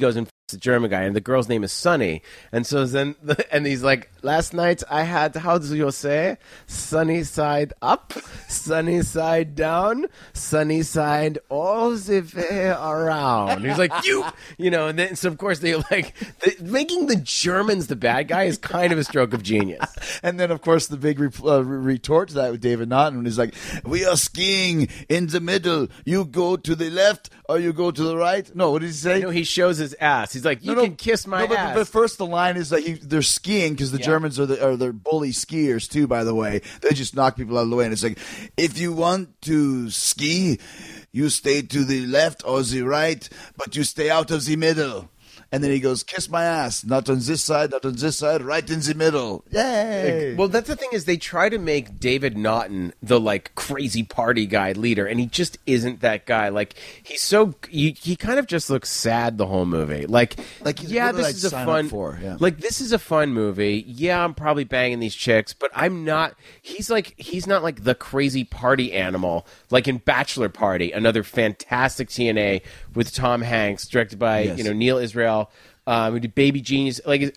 the German guy, and the girl's name is Sunny. And so then, and he's like, last night I had, how do you say, sunny side up, sunny side down, sunny side all the way around. He's like, you know, and then, so of course they like, making the Germans the bad guy is kind of a stroke of genius. And then, of course, the big retort to that with David Naughton, when he's like, we are skiing in the middle. You go to the left or you go to the right. No, what did he say? No, he shows his ass. He's like, you can kiss my ass. But first the line is like they're skiing because the Germans are they're bully skiers too, by the way. They just knock people out of the way. And it's like, if you want to ski, you stay to the left or the right, but you stay out of the middle. And then he goes, kiss my ass. Not on this side, not on this side, right in the middle. Yay! Well, that's the thing is they try to make David Naughton the, like, crazy party guy leader, and he just isn't that guy. Like, he's so... He kind of just looks sad the whole movie. Like yeah, this is a fun... Like, this is a fun movie. Yeah, I'm probably banging these chicks, but I'm not... He's not, like, the crazy party animal. Like in Bachelor Party, another fantastic TNA with Tom Hanks, directed by, Neil Israel. We did Baby Genius,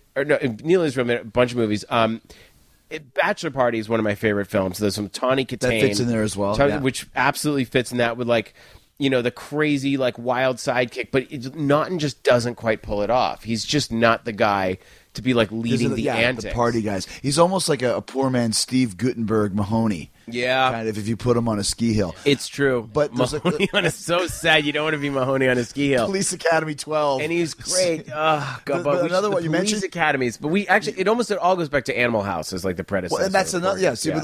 Neil Israel made a bunch of movies. Bachelor Party is one of my favorite films. There's some Tawny Katane. That fits in there as well. Which absolutely fits in that with, like, the crazy, like, wild sidekick. But Naughton just doesn't quite pull it off. He's just not the guy to be, like, leading the antics. The party guys. He's almost like a poor man Steve Guttenberg Mahoney. Yeah. Kind of, if you put him on a ski hill. It's true. But Mahoney on is so sad. You don't want to be Mahoney on a ski hill. Police Academy 12. And he's great. Oh, God. But another one you mentioned? Police Academies. But it all goes back to Animal House as like the predecessor. Well, and that's another, yeah. See,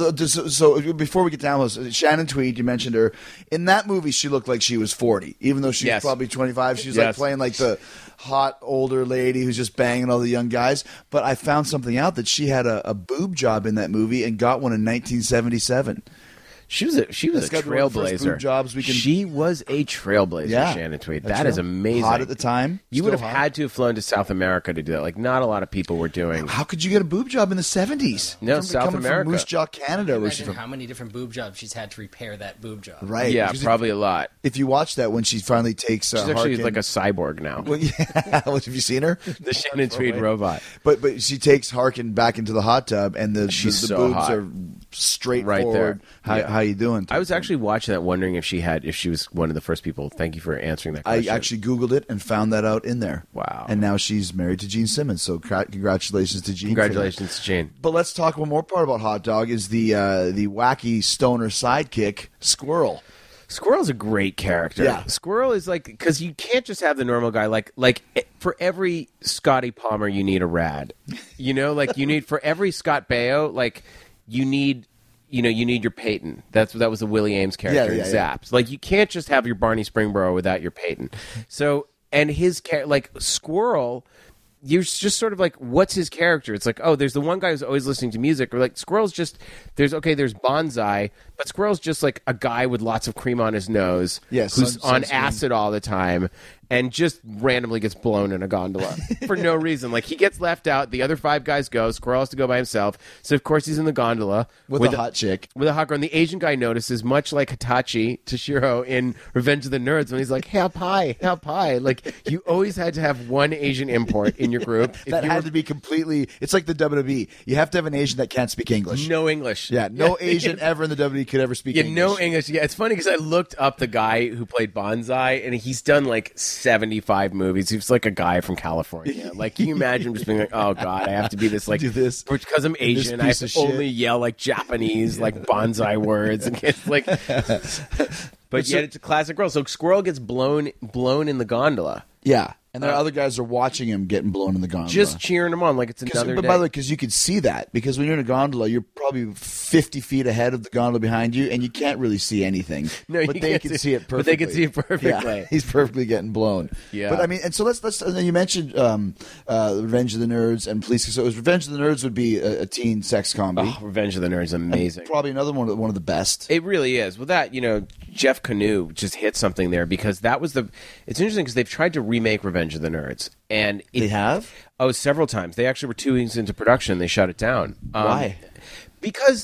so before we get to Animal House, Shannon Tweed, you mentioned her. In that movie, she looked like she was 40. Even though she was probably 25. She was like playing like the hot older lady who's just banging all the young guys. But I found something out that she had a boob job in that movie and got one in 1977. She was a trailblazer. She was a trailblazer, Shannon Tweed. That is amazing. Hot at the time. You would have had to have flown to South America to do that. Like, not a lot of people were doing. How could you get a boob job in the 70s? No, South America. From Moose Jaw, Canada. Imagine how many different boob jobs she's had to repair that boob job. Right. Yeah, probably a lot. If you watch that when she finally takes she's actually like a cyborg now. Well, yeah. Have you seen her? The Shannon Tweed robot. But she takes Harkin back into the hot tub, and the boobs hot. are straight right forward. There. How you doing? I was actually watching that, wondering if she was one of the first people. Thank you for answering that question. I actually Googled it and found that out in there. Wow. And now she's married to Gene Simmons, so congratulations to Gene. Congratulations to Gene. But let's talk one more part about Hot Dog is the wacky stoner sidekick, Squirrel. Squirrel's a great character. Yeah. Squirrel is like, because you can't just have the normal guy. Like for every Scotty Palmer, you need a Rad. Like you need, for every Scott Baio, like you need your Peyton. That was the Willie Ames character in Zaps. Like, you can't just have your Barney Springboro without your Peyton. So, and his like Squirrel, you're just sort of like, what's his character? It's like, oh, there's the one guy who's always listening to music. Or like, Squirrel's just, there's Bonsai, but Squirrel's just like a guy with lots of cream on his nose, who's on acid all the time, and just randomly gets blown in a gondola for no reason. Like, he gets left out. The other 5 guys go. Squirrel has to go by himself. So, of course, he's in the gondola. With a hot chick. With a hot girl. And the Asian guy notices, much like Hitachi Toshiro in Revenge of the Nerds, when he's like, help high. Like, you always had to have one Asian import in your group. That had to be completely... It's like the WWE. You have to have an Asian that can't speak English. No English. Yeah, no Asian ever in the WWE could ever speak English. No English. Yeah, it's funny because I looked up the guy who played Bonsai, and he's done like 75 movies. He was like a guy from California. Like, can you imagine just being like, oh God, I have to be this, like, do this because I'm Asian, I have to only yell like Japanese, like bonsai words, and it's like, but yet it's a classic role. So Squirrel gets blown in the gondola. Yeah. And the other guys are watching him getting blown in the gondola. Just cheering him on like it's another day. But by the way, because you could see that. Because when you're in a gondola, you're probably 50 feet ahead of the gondola behind you, and you can't really see anything. No, but they can see it perfectly. But they can see it perfectly. Yeah, he's perfectly getting blown. Yeah. But I mean, and so let's and then you mentioned Revenge of the Nerds and Police. So Revenge of the Nerds would be a teen sex comedy. Oh, Revenge of the Nerds is amazing. And probably another one of the best. It really is. Well, that, Jeff Canoe just hit something there, because that was it's interesting because they've tried to remake Revenge of the Nerds. And they have? Oh, several times. They actually were 2 weeks into production. They shut it down. Why? Because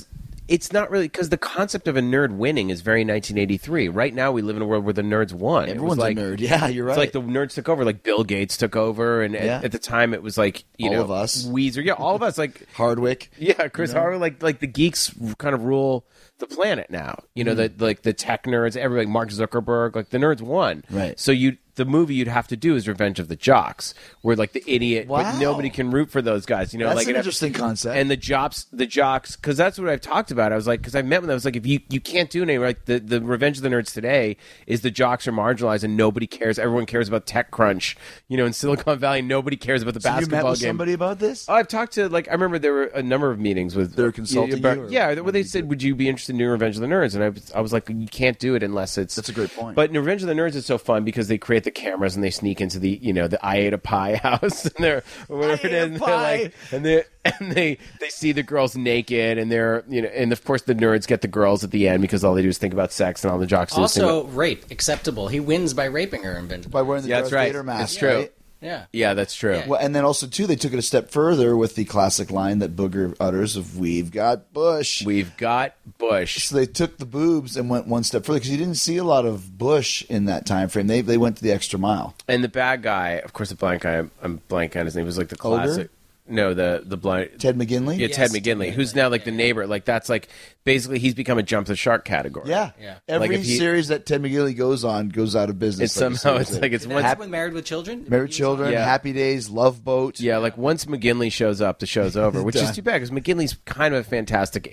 it's not really because the concept of a nerd winning is very 1983. Right now, we live in a world where the nerds won. Everyone's it was like, a nerd. Yeah, you're right. It's like the nerds took over. Like Bill Gates took over, and at the time, it was like all of us, Weezer, all of us, like Hardwick, Chris Hardwick, like the geeks kind of rule the planet now. The tech nerds, everybody, Mark Zuckerberg, like the nerds won. Right. So the movie you'd have to do is Revenge of the Jocks, where like the idiot, Wow. but nobody can root for those guys. That's like an interesting concept. And the jocks, because that's what I've talked about. I was like, because I met with them, I was like, if you can't do anything, like the Revenge of the Nerds today is the jocks are marginalized and nobody cares. Everyone cares about TechCrunch. In Silicon Valley, nobody cares about the so basketball you met with game. somebody about this? Oh, I've talked to I remember there were a number of meetings with. They were consulting you? Or Yeah, where they said, "Would you be interested in doing Revenge of the Nerds?" And I was like, "You can't do it unless it's." That's a great point. But Revenge of the Nerds is so fun because they create the cameras and they sneak into the the I Ate a Pie house and they're whatever it is, and they're like, and they see the girls naked and they're and of course the nerds get the girls at the end because all they do is think about sex and all the jocks do is think Also, about, rape acceptable. He wins by raping her in Revenge. By wearing the Yeah, Darth that's right. Vader mask, That's true. right? Yeah. that's true. Yeah. Well, and then also too, they took it a step further with the classic line that Booger utters of "We've got Bush." We've got Bush. So they took the boobs and went one step further because you didn't see a lot of Bush in that time frame. They went to the extra mile. And the bad guy, of course, the blind guy, I'm blanking on his name, was like the Ogre? classic. No, the blind. Ted McGinley. Yeah, Ted Yes, McGinley, Ted who's McGinley. now like the neighbor. Like that's like basically he's become a jump the shark category. Yeah. Every Like if he- series that Ted McGinley goes on goes out of business. It's somehow it's like it's That's once when Married with Children. Married Children, Yeah. Happy Days, Love Boat. yeah, like once McGinley shows up, the show's over, which is Done. too bad because McGinley's kind of a fantastic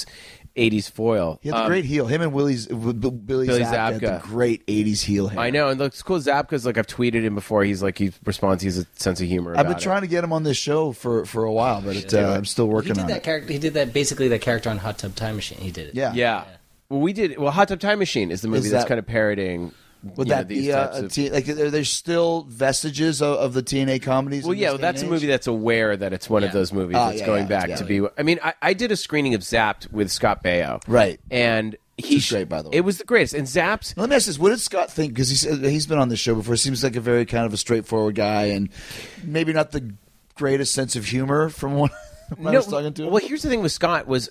'80s foil. He had the great heel. Him and Billy Zabka had the Zabka. great 80s heel hair. I know, and it's cool. Zabka's like I've tweeted him before. He's like he responds. He has a sense of humor. I've been about it. trying to get him on this show for a while, but I'm still He working did on that it. character. He did that basically that character on Hot Tub Time Machine. He did it. Yeah. Yeah. Well, we did. Well, Hot Tub Time Machine is the movie Is that's that- kind of parodying. Would that these be types a of- like? There's still vestiges of the TNA comedies. Well, in yeah, this well, day that's a and movie age? that's aware that it's one of Yeah. those movies Oh, that's yeah, going yeah, back yeah. to be. I mean, I did a screening of Zapped with Scott Baio, Right. And is great, by the way. It was the greatest. And Zapped, Let me ask this: what did Scott think? Because he's been on the show before. Seems like a very kind of a straightforward guy, and maybe not the greatest sense of humor from when I was talking to him. Well, here's the thing with Scott was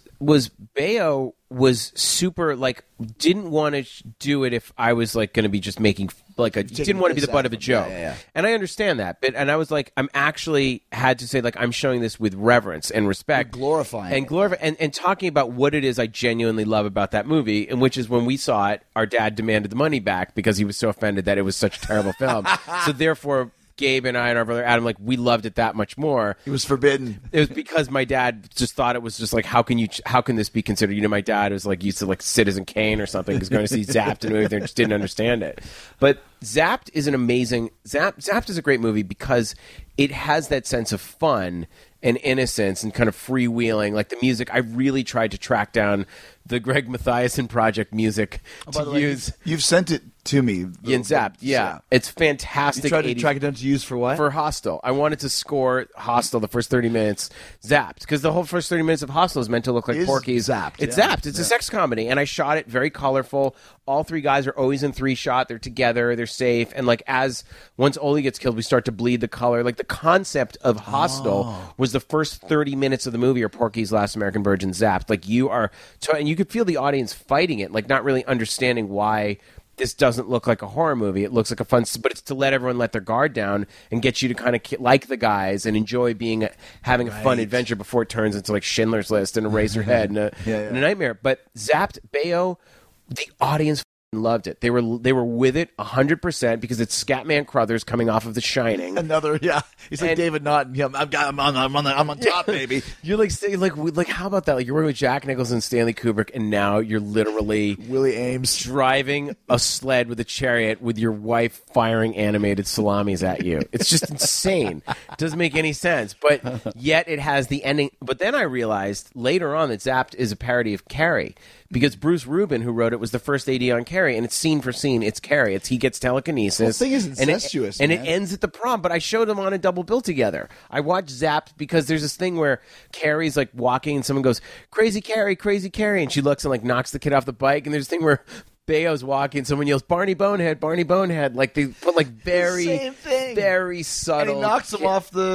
Baio was super like didn't want to do it if I was like going to be just making like a didn't want to be the butt of a joke. Yeah. And I understand that, but and I was like I'm actually had to say like I'm showing this with reverence and respect, You're glorifying and it. and talking about what it is I genuinely love about that movie, and which is when we saw it, our dad demanded the money back because he was so offended that it was such a terrible film. So therefore, Gabe and I and our brother Adam, like we loved it that much more. He was forbidden. It was because my dad just thought it was just like how can this be considered? My dad was like used to like Citizen Kane or something because going to see Zapped and everything just didn't understand it. But Zapped is an amazing Zapped is a great movie because it has that sense of fun and innocence and kind of freewheeling. Like the music, I really tried to track down the Greg Mathiasen project music By to the way, use you've sent it to me. in Zapped. Yeah, it's fantastic. You tried to 80s track it down to use for what? for Hostel. I wanted to score Hostel the first 30 minutes Zapped because the whole first 30 minutes of Hostel is meant to look like Is Porky's. Zapped, It's yeah. Zapped. It's a sex comedy, and I shot it very colorful. All three guys are always in three shot. They're together. They're safe. And like once Oli gets killed, we start to bleed the color. Like the concept of Hostel was the first 30 minutes of the movie are Porky's Last American Virgin Zapped. Like you are, and you could feel the audience fighting it, like not really understanding why this doesn't look like a horror movie. It looks like a fun, but it's to let everyone let their guard down and get you to kind of like the guys and enjoy having a fun adventure before it turns into like Schindler's List and Eraserhead and and a nightmare. But Zapped, Baio, the audience loved it. They were with it 100% because it's Scatman Crothers coming off of The Shining. Another, yeah. He's like And- David Naughton. Yeah, I'm on top, baby. You're like saying like how about that? Like you're working with Jack Nicholson, Stanley Kubrick, and now you're literally Willie Ames. driving a sled with a chariot with your wife firing animated salamis at you. It's just insane. It doesn't make any sense. But yet it has the ending. But then I realized later on that Zapped is a parody of Carrie. Because Bruce Rubin, who wrote it, was the first AD on Carrie, and it's scene for scene. It's Carrie. He gets telekinesis. Well, the thing is and incestuous, and man. it ends at the prom. But I showed them on a double bill together. I watched Zapped because there's this thing where Carrie's like walking, and someone goes, "Crazy Carrie, crazy Carrie," and she looks and like knocks the kid off the bike. And there's this thing where Baio's walking, someone yells, "Barney Bonehead, Barney Bonehead!" Like they put like very, Same thing. very subtle. And he knocks him off the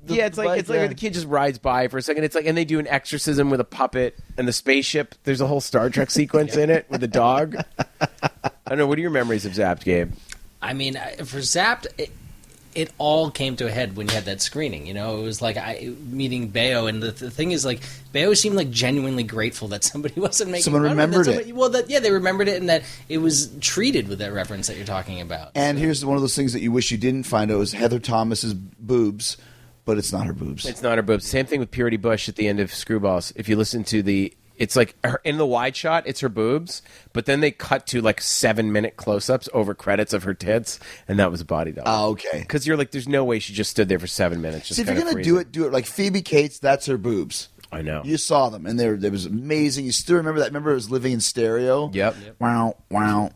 Yeah, it's like the kid just rides by for a second. It's like, and they do an exorcism with a puppet and the spaceship. There's a whole Star Trek sequence in it with the dog. I don't know. What are your memories of Zapped, Gabe? I mean, for Zapped, it all came to a head when you had that screening. You know, it was like meeting Baio, and the thing is, like, Baio seemed like genuinely grateful that somebody wasn't making someone fun remembered of it. it. Well, they remembered it, and that it was treated with that reference that you're talking about. And here's one of those things that you wish you didn't find out was Heather Thomas's boobs, but it's not her boobs. It's not her boobs. Same thing with Purity Bush at the end of Screwballs. If you listen to it's like in the wide shot, it's her boobs, but then they cut to like 7-minute close-ups over credits of her tits, and that was a body double. Oh, okay. Because you're like, there's no way she just stood there for 7 minutes. Just See, if you're gonna do it like Phoebe Cates. That's her boobs. I know. You saw them, and it was amazing. You still remember that? Remember it was Living in Stereo? Yep. Wow, wow,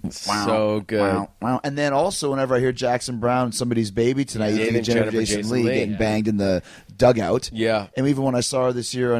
So good. Wow, wow. And then also, whenever I hear Jackson Brown, Somebody's Baby Tonight, you think of Jennifer Jason Leigh getting banged in the dugout. Yeah. And even when I saw her this year on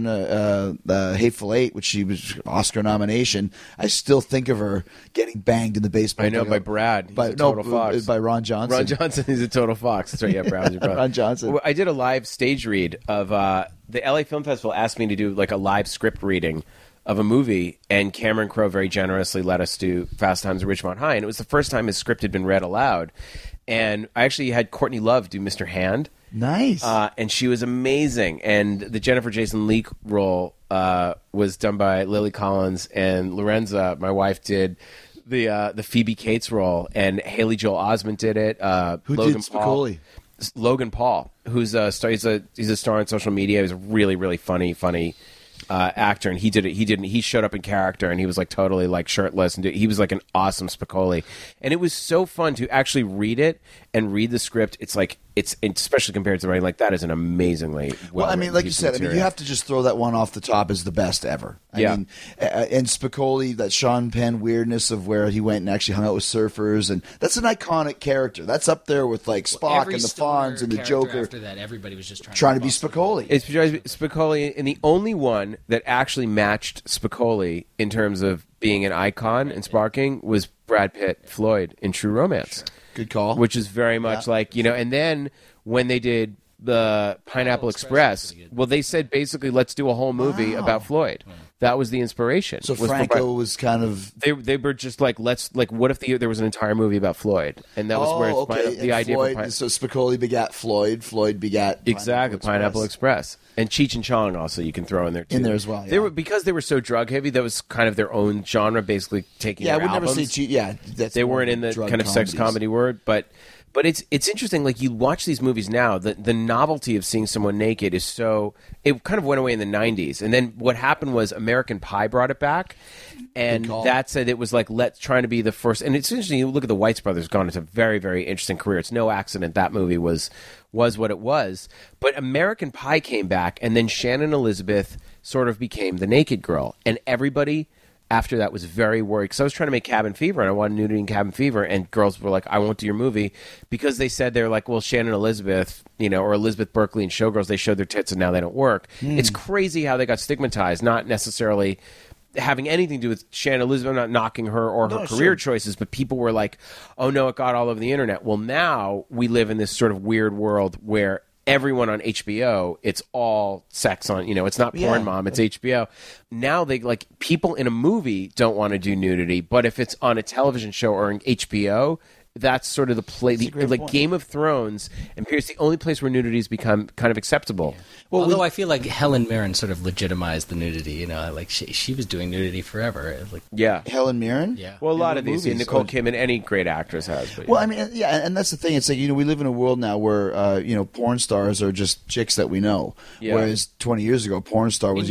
the Hateful Eight, which she was Oscar nomination, I still think of her getting banged in the baseball. I know, dugout. by Brad. He's a total fox. By Ron Johnson. Ron Johnson is a total fox. That's right. Yeah, Brad was your brother. Ron Johnson. Well, I did a live stage read of the LA Film Festival asked me to do like a live script reading of a movie, and Cameron Crowe very generously let us do Fast Times at Ridgemont High, and it was the first time his script had been read aloud. And I actually had Courtney Love do Mr. Hand. Nice. And she was amazing. And the Jennifer Jason Leigh role was done by Lily Collins, and Lorenza, my wife, did the Phoebe Cates role, and Haley Joel Osment did it. Who Logan did Spicoli? Logan Paul, who's a star. He's a star on social media. He's a really, really funny actor, and he did it. He showed up in character, and he was like totally like shirtless, and he was like an awesome Spicoli. And it was so fun to actually read it and read the script. It's like it's especially compared to writing like that is an amazingly well. I mean, like you said, you have to just throw that one off the top as the best ever. I mean, and Spicoli, that Sean Penn weirdness of where he went and actually hung out with surfers, and that's an iconic character. That's up there with like Spock and the Fonz and the Joker. After that, everybody was just trying to be Spicoli. It's Spicoli, and the only one that actually matched Spicoli in terms of being an icon and sparking was Brad Pitt, Floyd in True Romance. Sure. Good call. Which is very much like, and then when they did the Pineapple Express, well, they said basically, let's do a whole movie about Floyd. That was the inspiration. So Franco was kind of... They were just like, what if there was an entire movie about Floyd? And that was where the idea Floyd, for so Spicoli begat Floyd, Floyd begat exactly Pineapple Express. And Cheech and Chong also you can throw in there too. In there as well, yeah. Because they were so drug heavy, that was kind of their own genre, basically taking their I would albums. never say Cheech, they weren't in the kind of sex comedy word, but it's interesting. Like you watch these movies now, the novelty of seeing someone naked is so. It kind of went away in the '90s, and then what happened was American Pie brought it back, and that said it was like trying to be the first. And it's interesting. You look at the Weitz brothers. Gone into a very, very interesting career. It's no accident that movie was what it was. But American Pie came back, and then Shannon Elizabeth sort of became the naked girl, and everybody after that was very worried, because I was trying to make Cabin Fever, and I wanted nudity in Cabin Fever, and girls were like, I won't do your movie, because they said they're like, well, Shannon Elizabeth, or Elizabeth Berkley in Showgirls, they showed their tits and now they don't work. It's crazy how they got stigmatized, not necessarily having anything to do with Shannon Elizabeth. I'm not knocking her or her career choices, but people were like, oh no, it got all over the internet. Well, now we live in this sort of weird world where everyone on HBO, it's all sex on, it's not Porn Mom, it's HBO. Now people in a movie don't want to do nudity, but if it's on a television show or an HBO, that's sort of the play. Like Game of Thrones and Pierce, the only place where nudity has become kind of acceptable. Well, although I feel like Helen Mirren sort of legitimized the nudity. Like she was doing nudity forever. Helen Mirren. Yeah. Well, a lot of these, Nicole Kidman, any great actress has. But, well, I mean, and that's the thing. It's like we live in a world now where porn stars are just chicks that we know. Yeah. Whereas 20 years ago, porn star was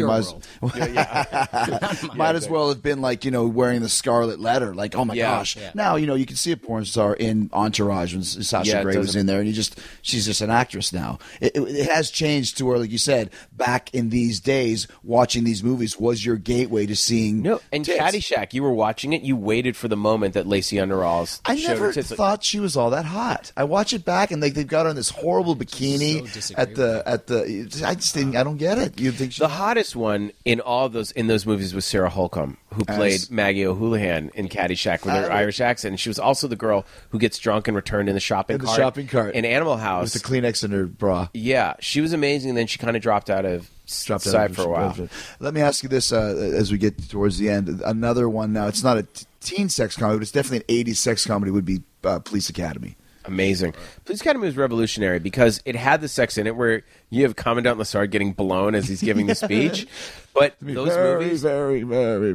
might as well have been like wearing the Scarlet Letter. Like, oh my gosh. Yeah. Now you can see a porn star in Entourage when Sasha Grey was in there, and she's just an actress now. It has changed to where, like you said, back in these days, watching these movies was your gateway to seeing. And tits. Caddyshack, you were watching it, you waited for the moment that Lacey Underalls. I never thought she was all that hot. I watch it back, and they've got her in this horrible bikini at the. I just think I don't get it. You think the hottest one in those movies was Sarah Holcomb, who played Maggie O'Houlihan in Caddyshack with her Irish accent. And she was also the girl who gets drunk and returned in the shopping cart in Animal House. With the Kleenex in her bra. Yeah, she was amazing. And then she kind of dropped out of sight for a while. Let me ask you this as we get towards the end. Another one now. It's not a teen sex comedy, but it's definitely an 80s sex comedy would be Police Academy. Amazing. Police Academy was revolutionary because it had the sex in it where you have Commandant Lassard getting blown as he's giving the speech. But those movies... Very,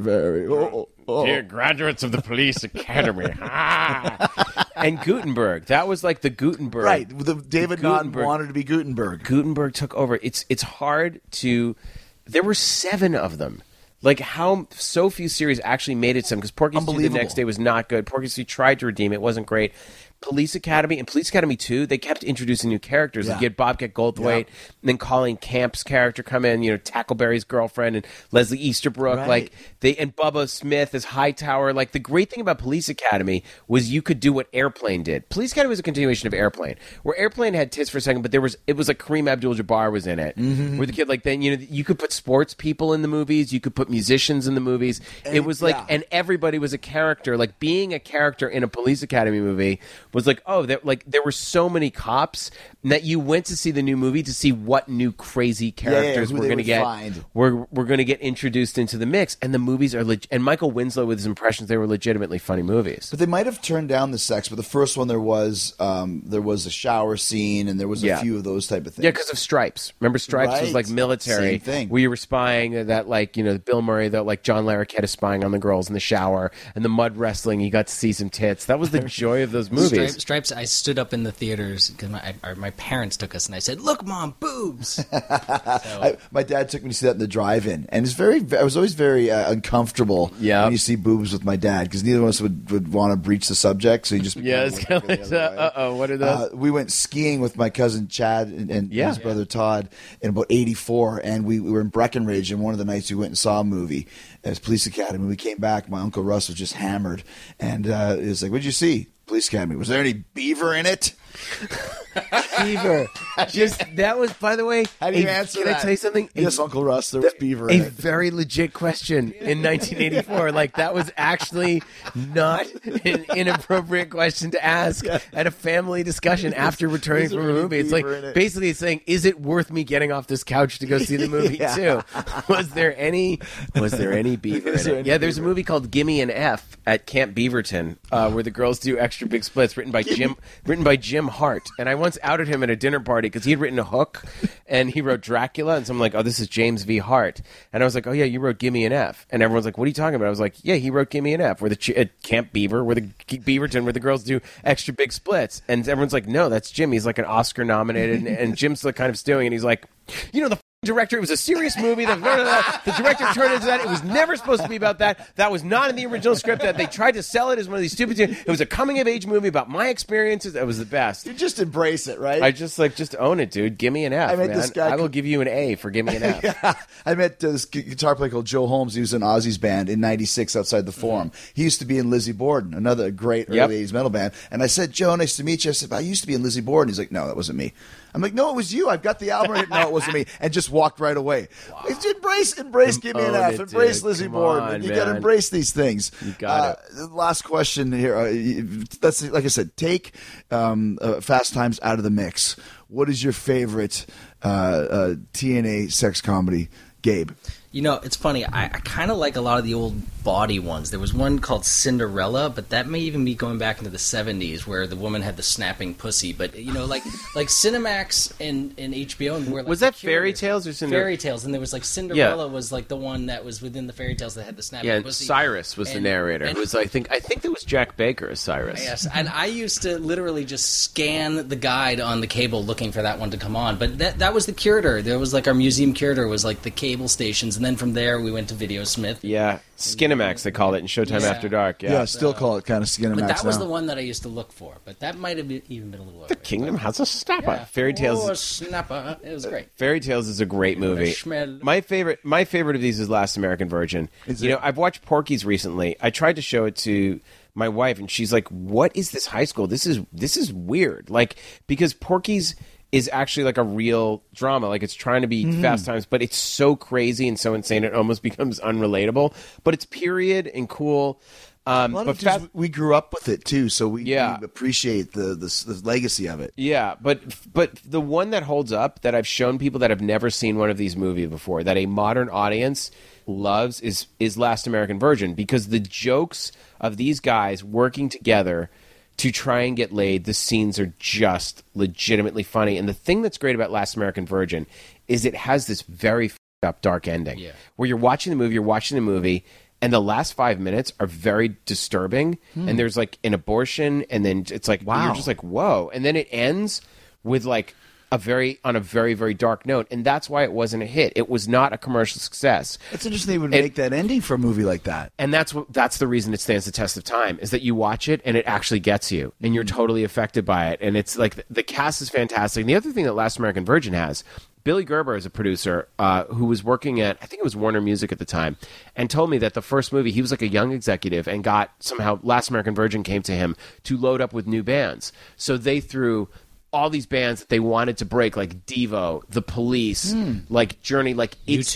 Dear graduates of the Police Academy. And Gutenberg. That was like the Gutenberg. Right. David Naughton wanted to be Gutenberg. Gutenberg took over. It's hard to... There were 7 of them. Like how so few series actually made it some because Porky's 2 the next day was not good. Porky's 3 tried to redeem it, wasn't great. Police Academy and Police Academy 2, they kept introducing new characters. Like you had Bobcat Goldthwait, and then Colleen Camp's character come in, Tackleberry's girlfriend, and Leslie Easterbrook, and Bubba Smith as Hightower. Like the great thing about Police Academy was you could do what Airplane did. Police Academy was a continuation of Airplane, where Airplane had tits for a second, but it was like Kareem Abdul-Jabbar was in it, where the kid then you could put sports people in the movies, you could put musicians in the movies. It was like, and everybody was a character. Like being a character in a Police Academy movie was like, there were so many cops that you went to see the new movie to see what new crazy characters we're going to get. We're going to get introduced into the mix, and the movies are and Michael Winslow with his impressions, they were legitimately funny movies. But they might have turned down the sex. But the first one there was a shower scene, and there was a few of those type of things. Yeah, because of Stripes. Remember, Stripes was like military. Same thing. Where you were spying that Bill Murray, that John Larroquette is spying on the girls in the shower, and the mud wrestling. You got to see some tits. That was the joy of those movies. Stripes. I stood up in the theaters because my parents took us, and I said, "Look, Mom, boobs." My dad took me to see that in the drive-in, and I was always very uncomfortable when you see boobs with my dad because neither of us would want to breach the subject. So you just it's kind of like, what are those? We went skiing with my cousin Chad and his brother Todd in about '84, and we were in Breckenridge. And one of the nights we went and saw a movie as Police Academy. We came back. My Uncle Russ was just hammered, and he was like, "What'd you see?" Police Academy. Was there any beaver in it? Beaver. That was, by the way. How do you answer that? Can I tell you something? Yes, Uncle Russ, there was beaver in it. A very legit question in 1984. That was actually not an inappropriate question to ask at a family discussion after returning from a movie. It's basically saying, is it worth me getting off this couch to go see the movie too? Was there any beaver in it? Yeah, there's a movie called Gimme an F at Camp Beaverton where the girls do extra big splits written by Jim Hart. And I once outed him at a dinner party because he had written a Hook and he wrote Dracula. And so I'm like, oh, this is James V. Hart. And I was like, oh, yeah, you wrote Gimme an F. And everyone's like, what are you talking about? I was like, yeah, he wrote Gimme an F at Camp Beaver, where the Beaverton, where the girls do extra big splits. And everyone's like, no, that's Jim. He's like an Oscar nominated. And Jim's like kind of stewing. And he's like, the director, it was a serious movie. The director turned into that. It was never supposed to be about that. That was not in the original script. That they tried to sell it as one of these stupid things. It was a coming of age movie about my experiences. That was the best. You just embrace it, right? I just own it, dude. Give me an F. I met this guy. I will give you an A for give me an F. I met this guitar player called Joe Holmes. He was in Ozzy's band in '96 outside the Forum. He used to be in Lizzie Borden, another great early '80s metal band. And I said, Joe, nice to meet you. I said, I used to be in Lizzie Borden. He's like, no, that wasn't me. I'm like, no, it was you. I've got the album. No, it wasn't me. And just walked right away. Wow. Embrace, give me an F. Embrace Lizzie Borden. You got to embrace these things. You got it. Last question here. That's like I said. Take Fast Times out of the mix. What is your favorite TNA sex comedy, Gabe? It's funny. I kind of like a lot of the old body ones. There was one called Cinderella, but that may even be going back into the 70s, where the woman had the snapping pussy. But like Cinemax and HBO, and were like, was that Fairy Tales or Cinderella? Fairy Tales, and there was Cinderella was like the one that was within the Fairy Tales that had the snapping pussy. Cyrus was the narrator. It was I think there was Jack Baker as Cyrus. Yes, and I used to literally just scan the guide on the cable looking for that one to come on. But that was the curator. There was our museum curator was like the cable stations. And then from there, we went to Videosmith. Yeah, Skinemax, they call it in Showtime After Dark. Yeah, still call it kind of Skinemax. But that was now. the one that I used to look for. But that might have even been a little. The Kingdom has a snapper. Yeah. Fairy Tales. Oh, a snapper! It was great. Fairy Tales is a great movie. My favorite of these is Last American Virgin. I've watched Porky's recently. I tried to show it to my wife, and she's like, "What is this high school? This is weird." Because Porky's. is actually like a real drama. Like it's trying to be Fast Times, but it's so crazy and so insane it almost becomes unrelatable. But it's period and cool. A lot of dudes, we grew up with it too, so we appreciate the legacy of it. Yeah, but the one that holds up that I've shown people that have never seen one of these movies before, that a modern audience loves, is Last American Virgin, because the jokes of these guys working together to try and get laid, the scenes are just legitimately funny. And the thing that's great about Last American Virgin is it has this very f***ed up dark ending where you're watching the movie, and the last 5 minutes are very disturbing. And there's like an abortion, and then it's like, you're just like, whoa. And then it ends with like on a very, very dark note. And that's why it wasn't a hit. It was not a commercial success. It's interesting they would make that ending for a movie like that. And that's the reason it stands the test of time, is that you watch it and it actually gets you and you're totally affected by it. And it's like the cast is fantastic. And the other thing that Last American Virgin has, Billy Gerber is a producer who was working at, I think it was Warner Music at the time, and told me that the first movie, he was like a young executive and somehow Last American Virgin came to him to load up with new bands. So they threw all these bands that they wanted to break, like Devo, The Police, like Journey, like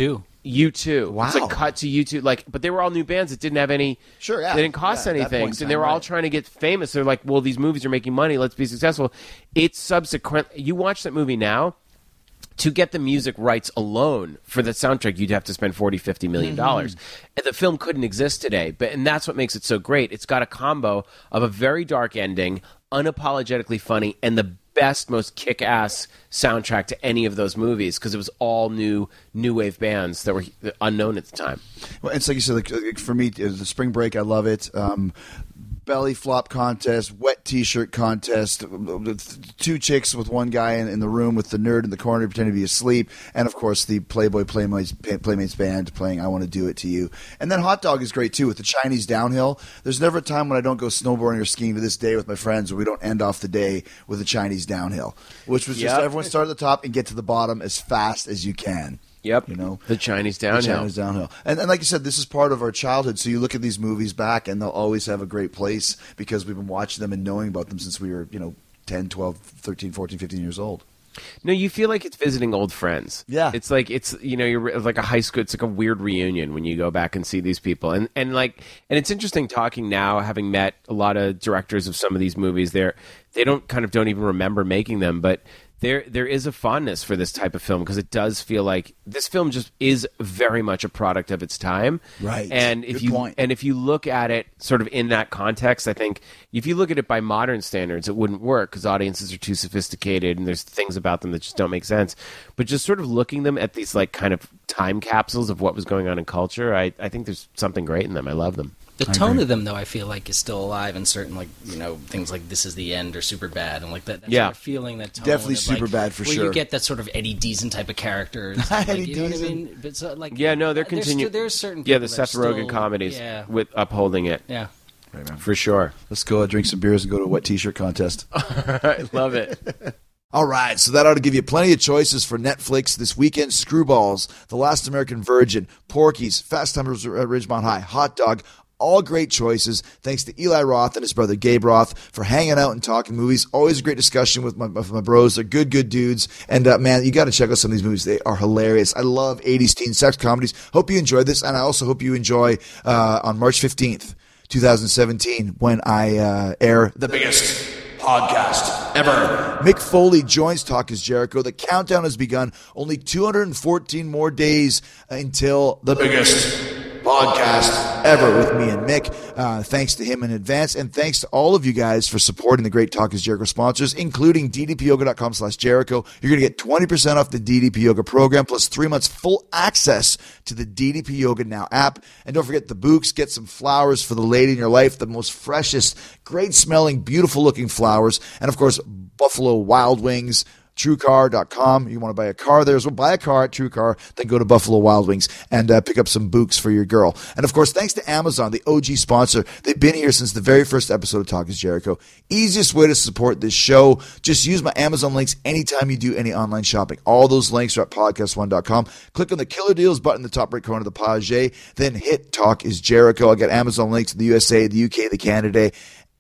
U2. Wow. It's like cut to U2, like, but they were all new bands that didn't have any. Sure, yeah. They didn't cost at that anything, point in so time, they were all right. trying to get famous. They're like, well, these movies are making money. Let's be successful. It's subsequent. You watch that movie now. To get the music rights alone for the soundtrack, you'd have to spend $40-50 million. And the film couldn't exist today. And that's what makes it so great. It's got a combo of a very dark ending, unapologetically funny, and the best, most kick-ass soundtrack to any of those movies, because it was all new wave bands that were unknown at the time. Well, it's like you said, like, for me, the Spring Break, I love it. Belly flop contest, wet T-shirt contest, 2 chicks with one guy in the room with the nerd in the corner pretending to be asleep, and of course the Playboy Playmates band playing "I Want to Do It to You." And then Hot Dog is great too with the Chinese downhill. There's never a time when I don't go snowboarding or skiing to this day with my friends where we don't end off the day with the Chinese downhill, which was just everyone start at the top and get to the bottom as fast as you can. Yep. You know, the Chinese downhill. The Chinese downhill. And like you said, this is part of our childhood. So you look at these movies back and they'll always have a great place because we've been watching them and knowing about them since we were, 10, 12, 13, 14, 15 years old. No, you feel like it's visiting old friends. Yeah. It's like, you're like a high school, it's like a weird reunion when you go back and see these people. And it's interesting talking now, having met a lot of directors of some of these movies, they don't even remember making them, but there is a fondness for this type of film because it does feel like this film just is very much a product of its time. Right. And if you look at it sort of in that context, I think if you look at it by modern standards, it wouldn't work because audiences are too sophisticated and there's things about them that just don't make sense. But just sort of looking them at these like kind of time capsules of what was going on in culture, I think there's something great in them. I love them. The tone of them, though, I feel like is still alive in certain, things like "This Is the End" or "Superbad," and like that sort of feeling, that tone. Definitely of, Superbad for where sure. You get that sort of Eddie Deason type of character. Eddie you know what I Deason. mean? But so, they're continuing. There's certain the Seth Rogen comedies with upholding it. Yeah. Right, man. For sure. Let's go drink some beers and go to a wet T-shirt contest. I love it. All right, so that ought to give you plenty of choices for Netflix this weekend. Screwballs, The Last American Virgin, Porky's, Fast Times at Ridgemont High, Hot Dog. All great choices. Thanks to Eli Roth and his brother Gabe Roth for hanging out and talking movies. Always a great discussion with my bros. They're good dudes. And man, you got to check out some of these movies. They are hilarious. I love 80s teen sex comedies. Hope you enjoyed this, and I also hope you enjoy on March 15th, 2017, when I air the biggest podcast ever. Mick Foley joins Talk is Jericho. The countdown has begun. Only 214 more days until the biggest podcast ever with me and Mick. Thanks to him in advance, and thanks to all of you guys for supporting the great Talk is Jericho sponsors, including ddpyoga.com/Jericho. You're going to get 20% off the DDP Yoga program, plus 3 months full access to the DDP Yoga Now app. And don't forget the Books. Get some flowers for the lady in your life, the most freshest, great-smelling, beautiful-looking flowers. And, of course, Buffalo Wild Wings, TrueCar.com. You want to buy a car there as well. Buy a car at TrueCar, then go to Buffalo Wild Wings and pick up some books for your girl. And, of course, thanks to Amazon, the OG sponsor. They've been here since the very first episode of Talk is Jericho. Easiest way to support this show, just use my Amazon links anytime you do any online shopping. All those links are at podcast1.com. Click on the Killer Deals button in the top right corner of the page, then hit Talk is Jericho. I got Amazon links to the USA, the UK, the Canada,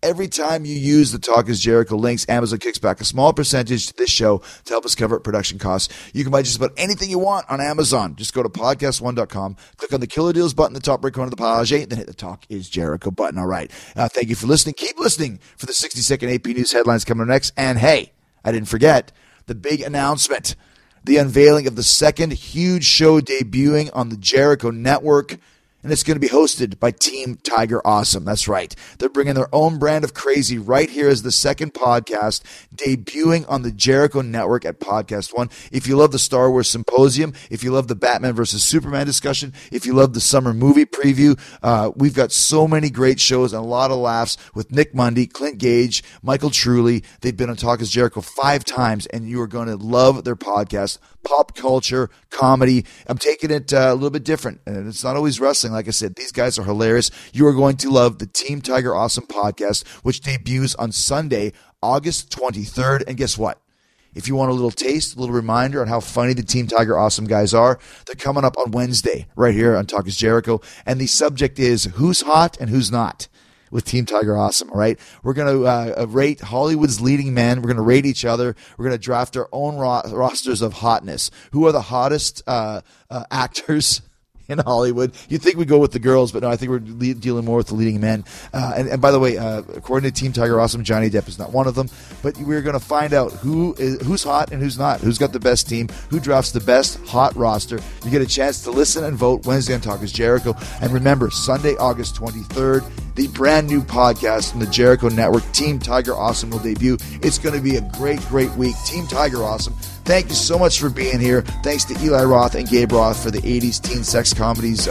every time you use the Talk is Jericho links, Amazon kicks back a small percentage to this show to help us cover production costs. You can buy just about anything you want on Amazon. Just go to podcast1.com, click on the Killer Deals button in the top right corner of the page, then hit the Talk is Jericho button. All right. Thank you for listening. Keep listening for the 60-second AP News headlines coming up next. And hey, I didn't forget the big announcement, the unveiling of the second huge show debuting on the Jericho Network. And it's going to be hosted by Team Tiger Awesome. That's right. They're bringing their own brand of crazy right here as the second podcast, debuting on the Jericho Network at Podcast One. If you love the Star Wars Symposium, if you love the Batman versus Superman discussion, if you love the summer movie preview, we've got so many great shows and a lot of laughs with Nick Mundy, Clint Gage, Michael Truly. They've been on Talk is Jericho 5 times, and you are going to love their podcast. Pop culture, comedy. I'm taking it a little bit different, and it's not always wrestling. Like I said, these guys are hilarious. You are going to love the Team Tiger Awesome podcast, which debuts on Sunday, August 23rd. And guess what? If you want a little taste, a little reminder on how funny the Team Tiger Awesome guys are, they're coming up on Wednesday right here on Talk is Jericho. And the subject is who's hot and who's not with Team Tiger Awesome, all right? We're going to rate Hollywood's leading men. We're going to rate each other. We're going to draft our own rosters of hotness. Who are the hottest actors in Hollywood? You'd think we'd go with the girls, but no, I think we're dealing more with the leading men. And by the way, according to Team Tiger Awesome, Johnny Depp is not one of them. But we're going to find out who's hot and who's not, who's got the best team, who drafts the best hot roster. You get a chance to listen and vote Wednesday on Talk is Jericho. And remember, Sunday, August 23rd, the brand new podcast from the Jericho Network, Team Tiger Awesome, will debut. It's going to be a great, great week. Team Tiger Awesome. Thank you so much for being here. Thanks to Eli Roth and Gabe Roth for the 80s teen sex comedies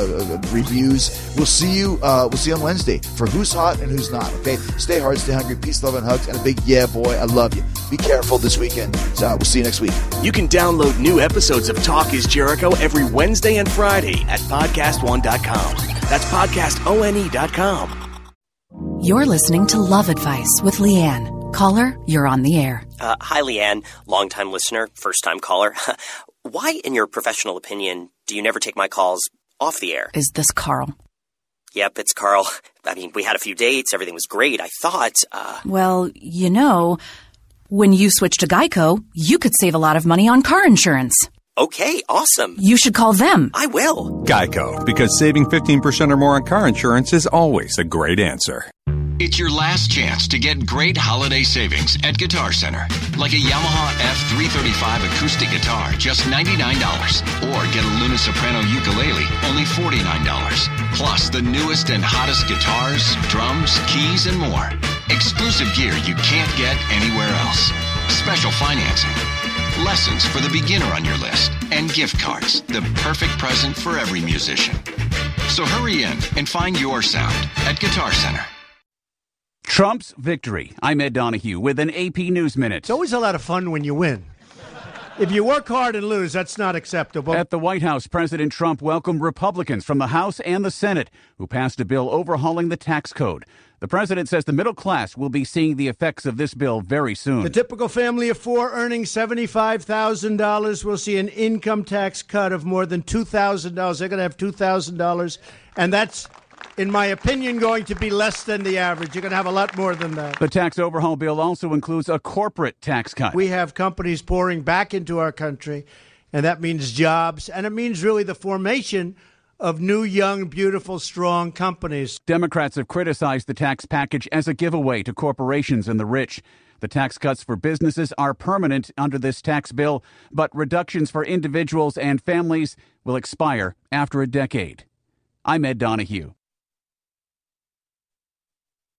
reviews. We'll see you on Wednesday for who's hot and who's not. Okay, stay hard, stay hungry, peace, love, and hugs, and a big yeah, boy, I love you. Be careful this weekend. We'll see you next week. You can download new episodes of Talk is Jericho every Wednesday and Friday at podcastone.com. That's podcastone.com. You're listening to Love Advice with Leanne. Caller, you're on the air. Hi, Leanne. Longtime listener, first-time caller. Why, in your professional opinion, do you never take my calls off the air? Is this Carl? Yep, it's Carl. I mean, we had a few dates. Everything was great. I thought, Well, you know, when you switch to Geico, you could save a lot of money on car insurance. Okay, awesome. You should call them. I will. Geico, because saving 15% or more on car insurance is always a great answer. It's your last chance to get great holiday savings at Guitar Center. Like a Yamaha F335 acoustic guitar, just $99. Or get a Luna Soprano ukulele, only $49. Plus the newest and hottest guitars, drums, keys, and more. Exclusive gear you can't get anywhere else. Special financing. Lessons for the beginner on your list. And gift cards, the perfect present for every musician. So hurry in and find your sound at Guitar Center. Trump's victory. I'm Ed Donahue with an AP News Minute. It's always a lot of fun when you win. If you work hard and lose, that's not acceptable. At the White House, President Trump welcomed Republicans from the House and the Senate who passed a bill overhauling the tax code. The president says the middle class will be seeing the effects of this bill very soon. The typical family of 4 earning $75,000 will see an income tax cut of more than $2,000. They're going to have $2,000, and that's, in my opinion, going to be less than the average. You're going to have a lot more than that. The tax overhaul bill also includes a corporate tax cut. We have companies pouring back into our country, and that means jobs, and it means really the formation of new, young, beautiful, strong companies. Democrats have criticized the tax package as a giveaway to corporations and the rich. The tax cuts for businesses are permanent under this tax bill, but reductions for individuals and families will expire after a decade. I'm Ed Donahue.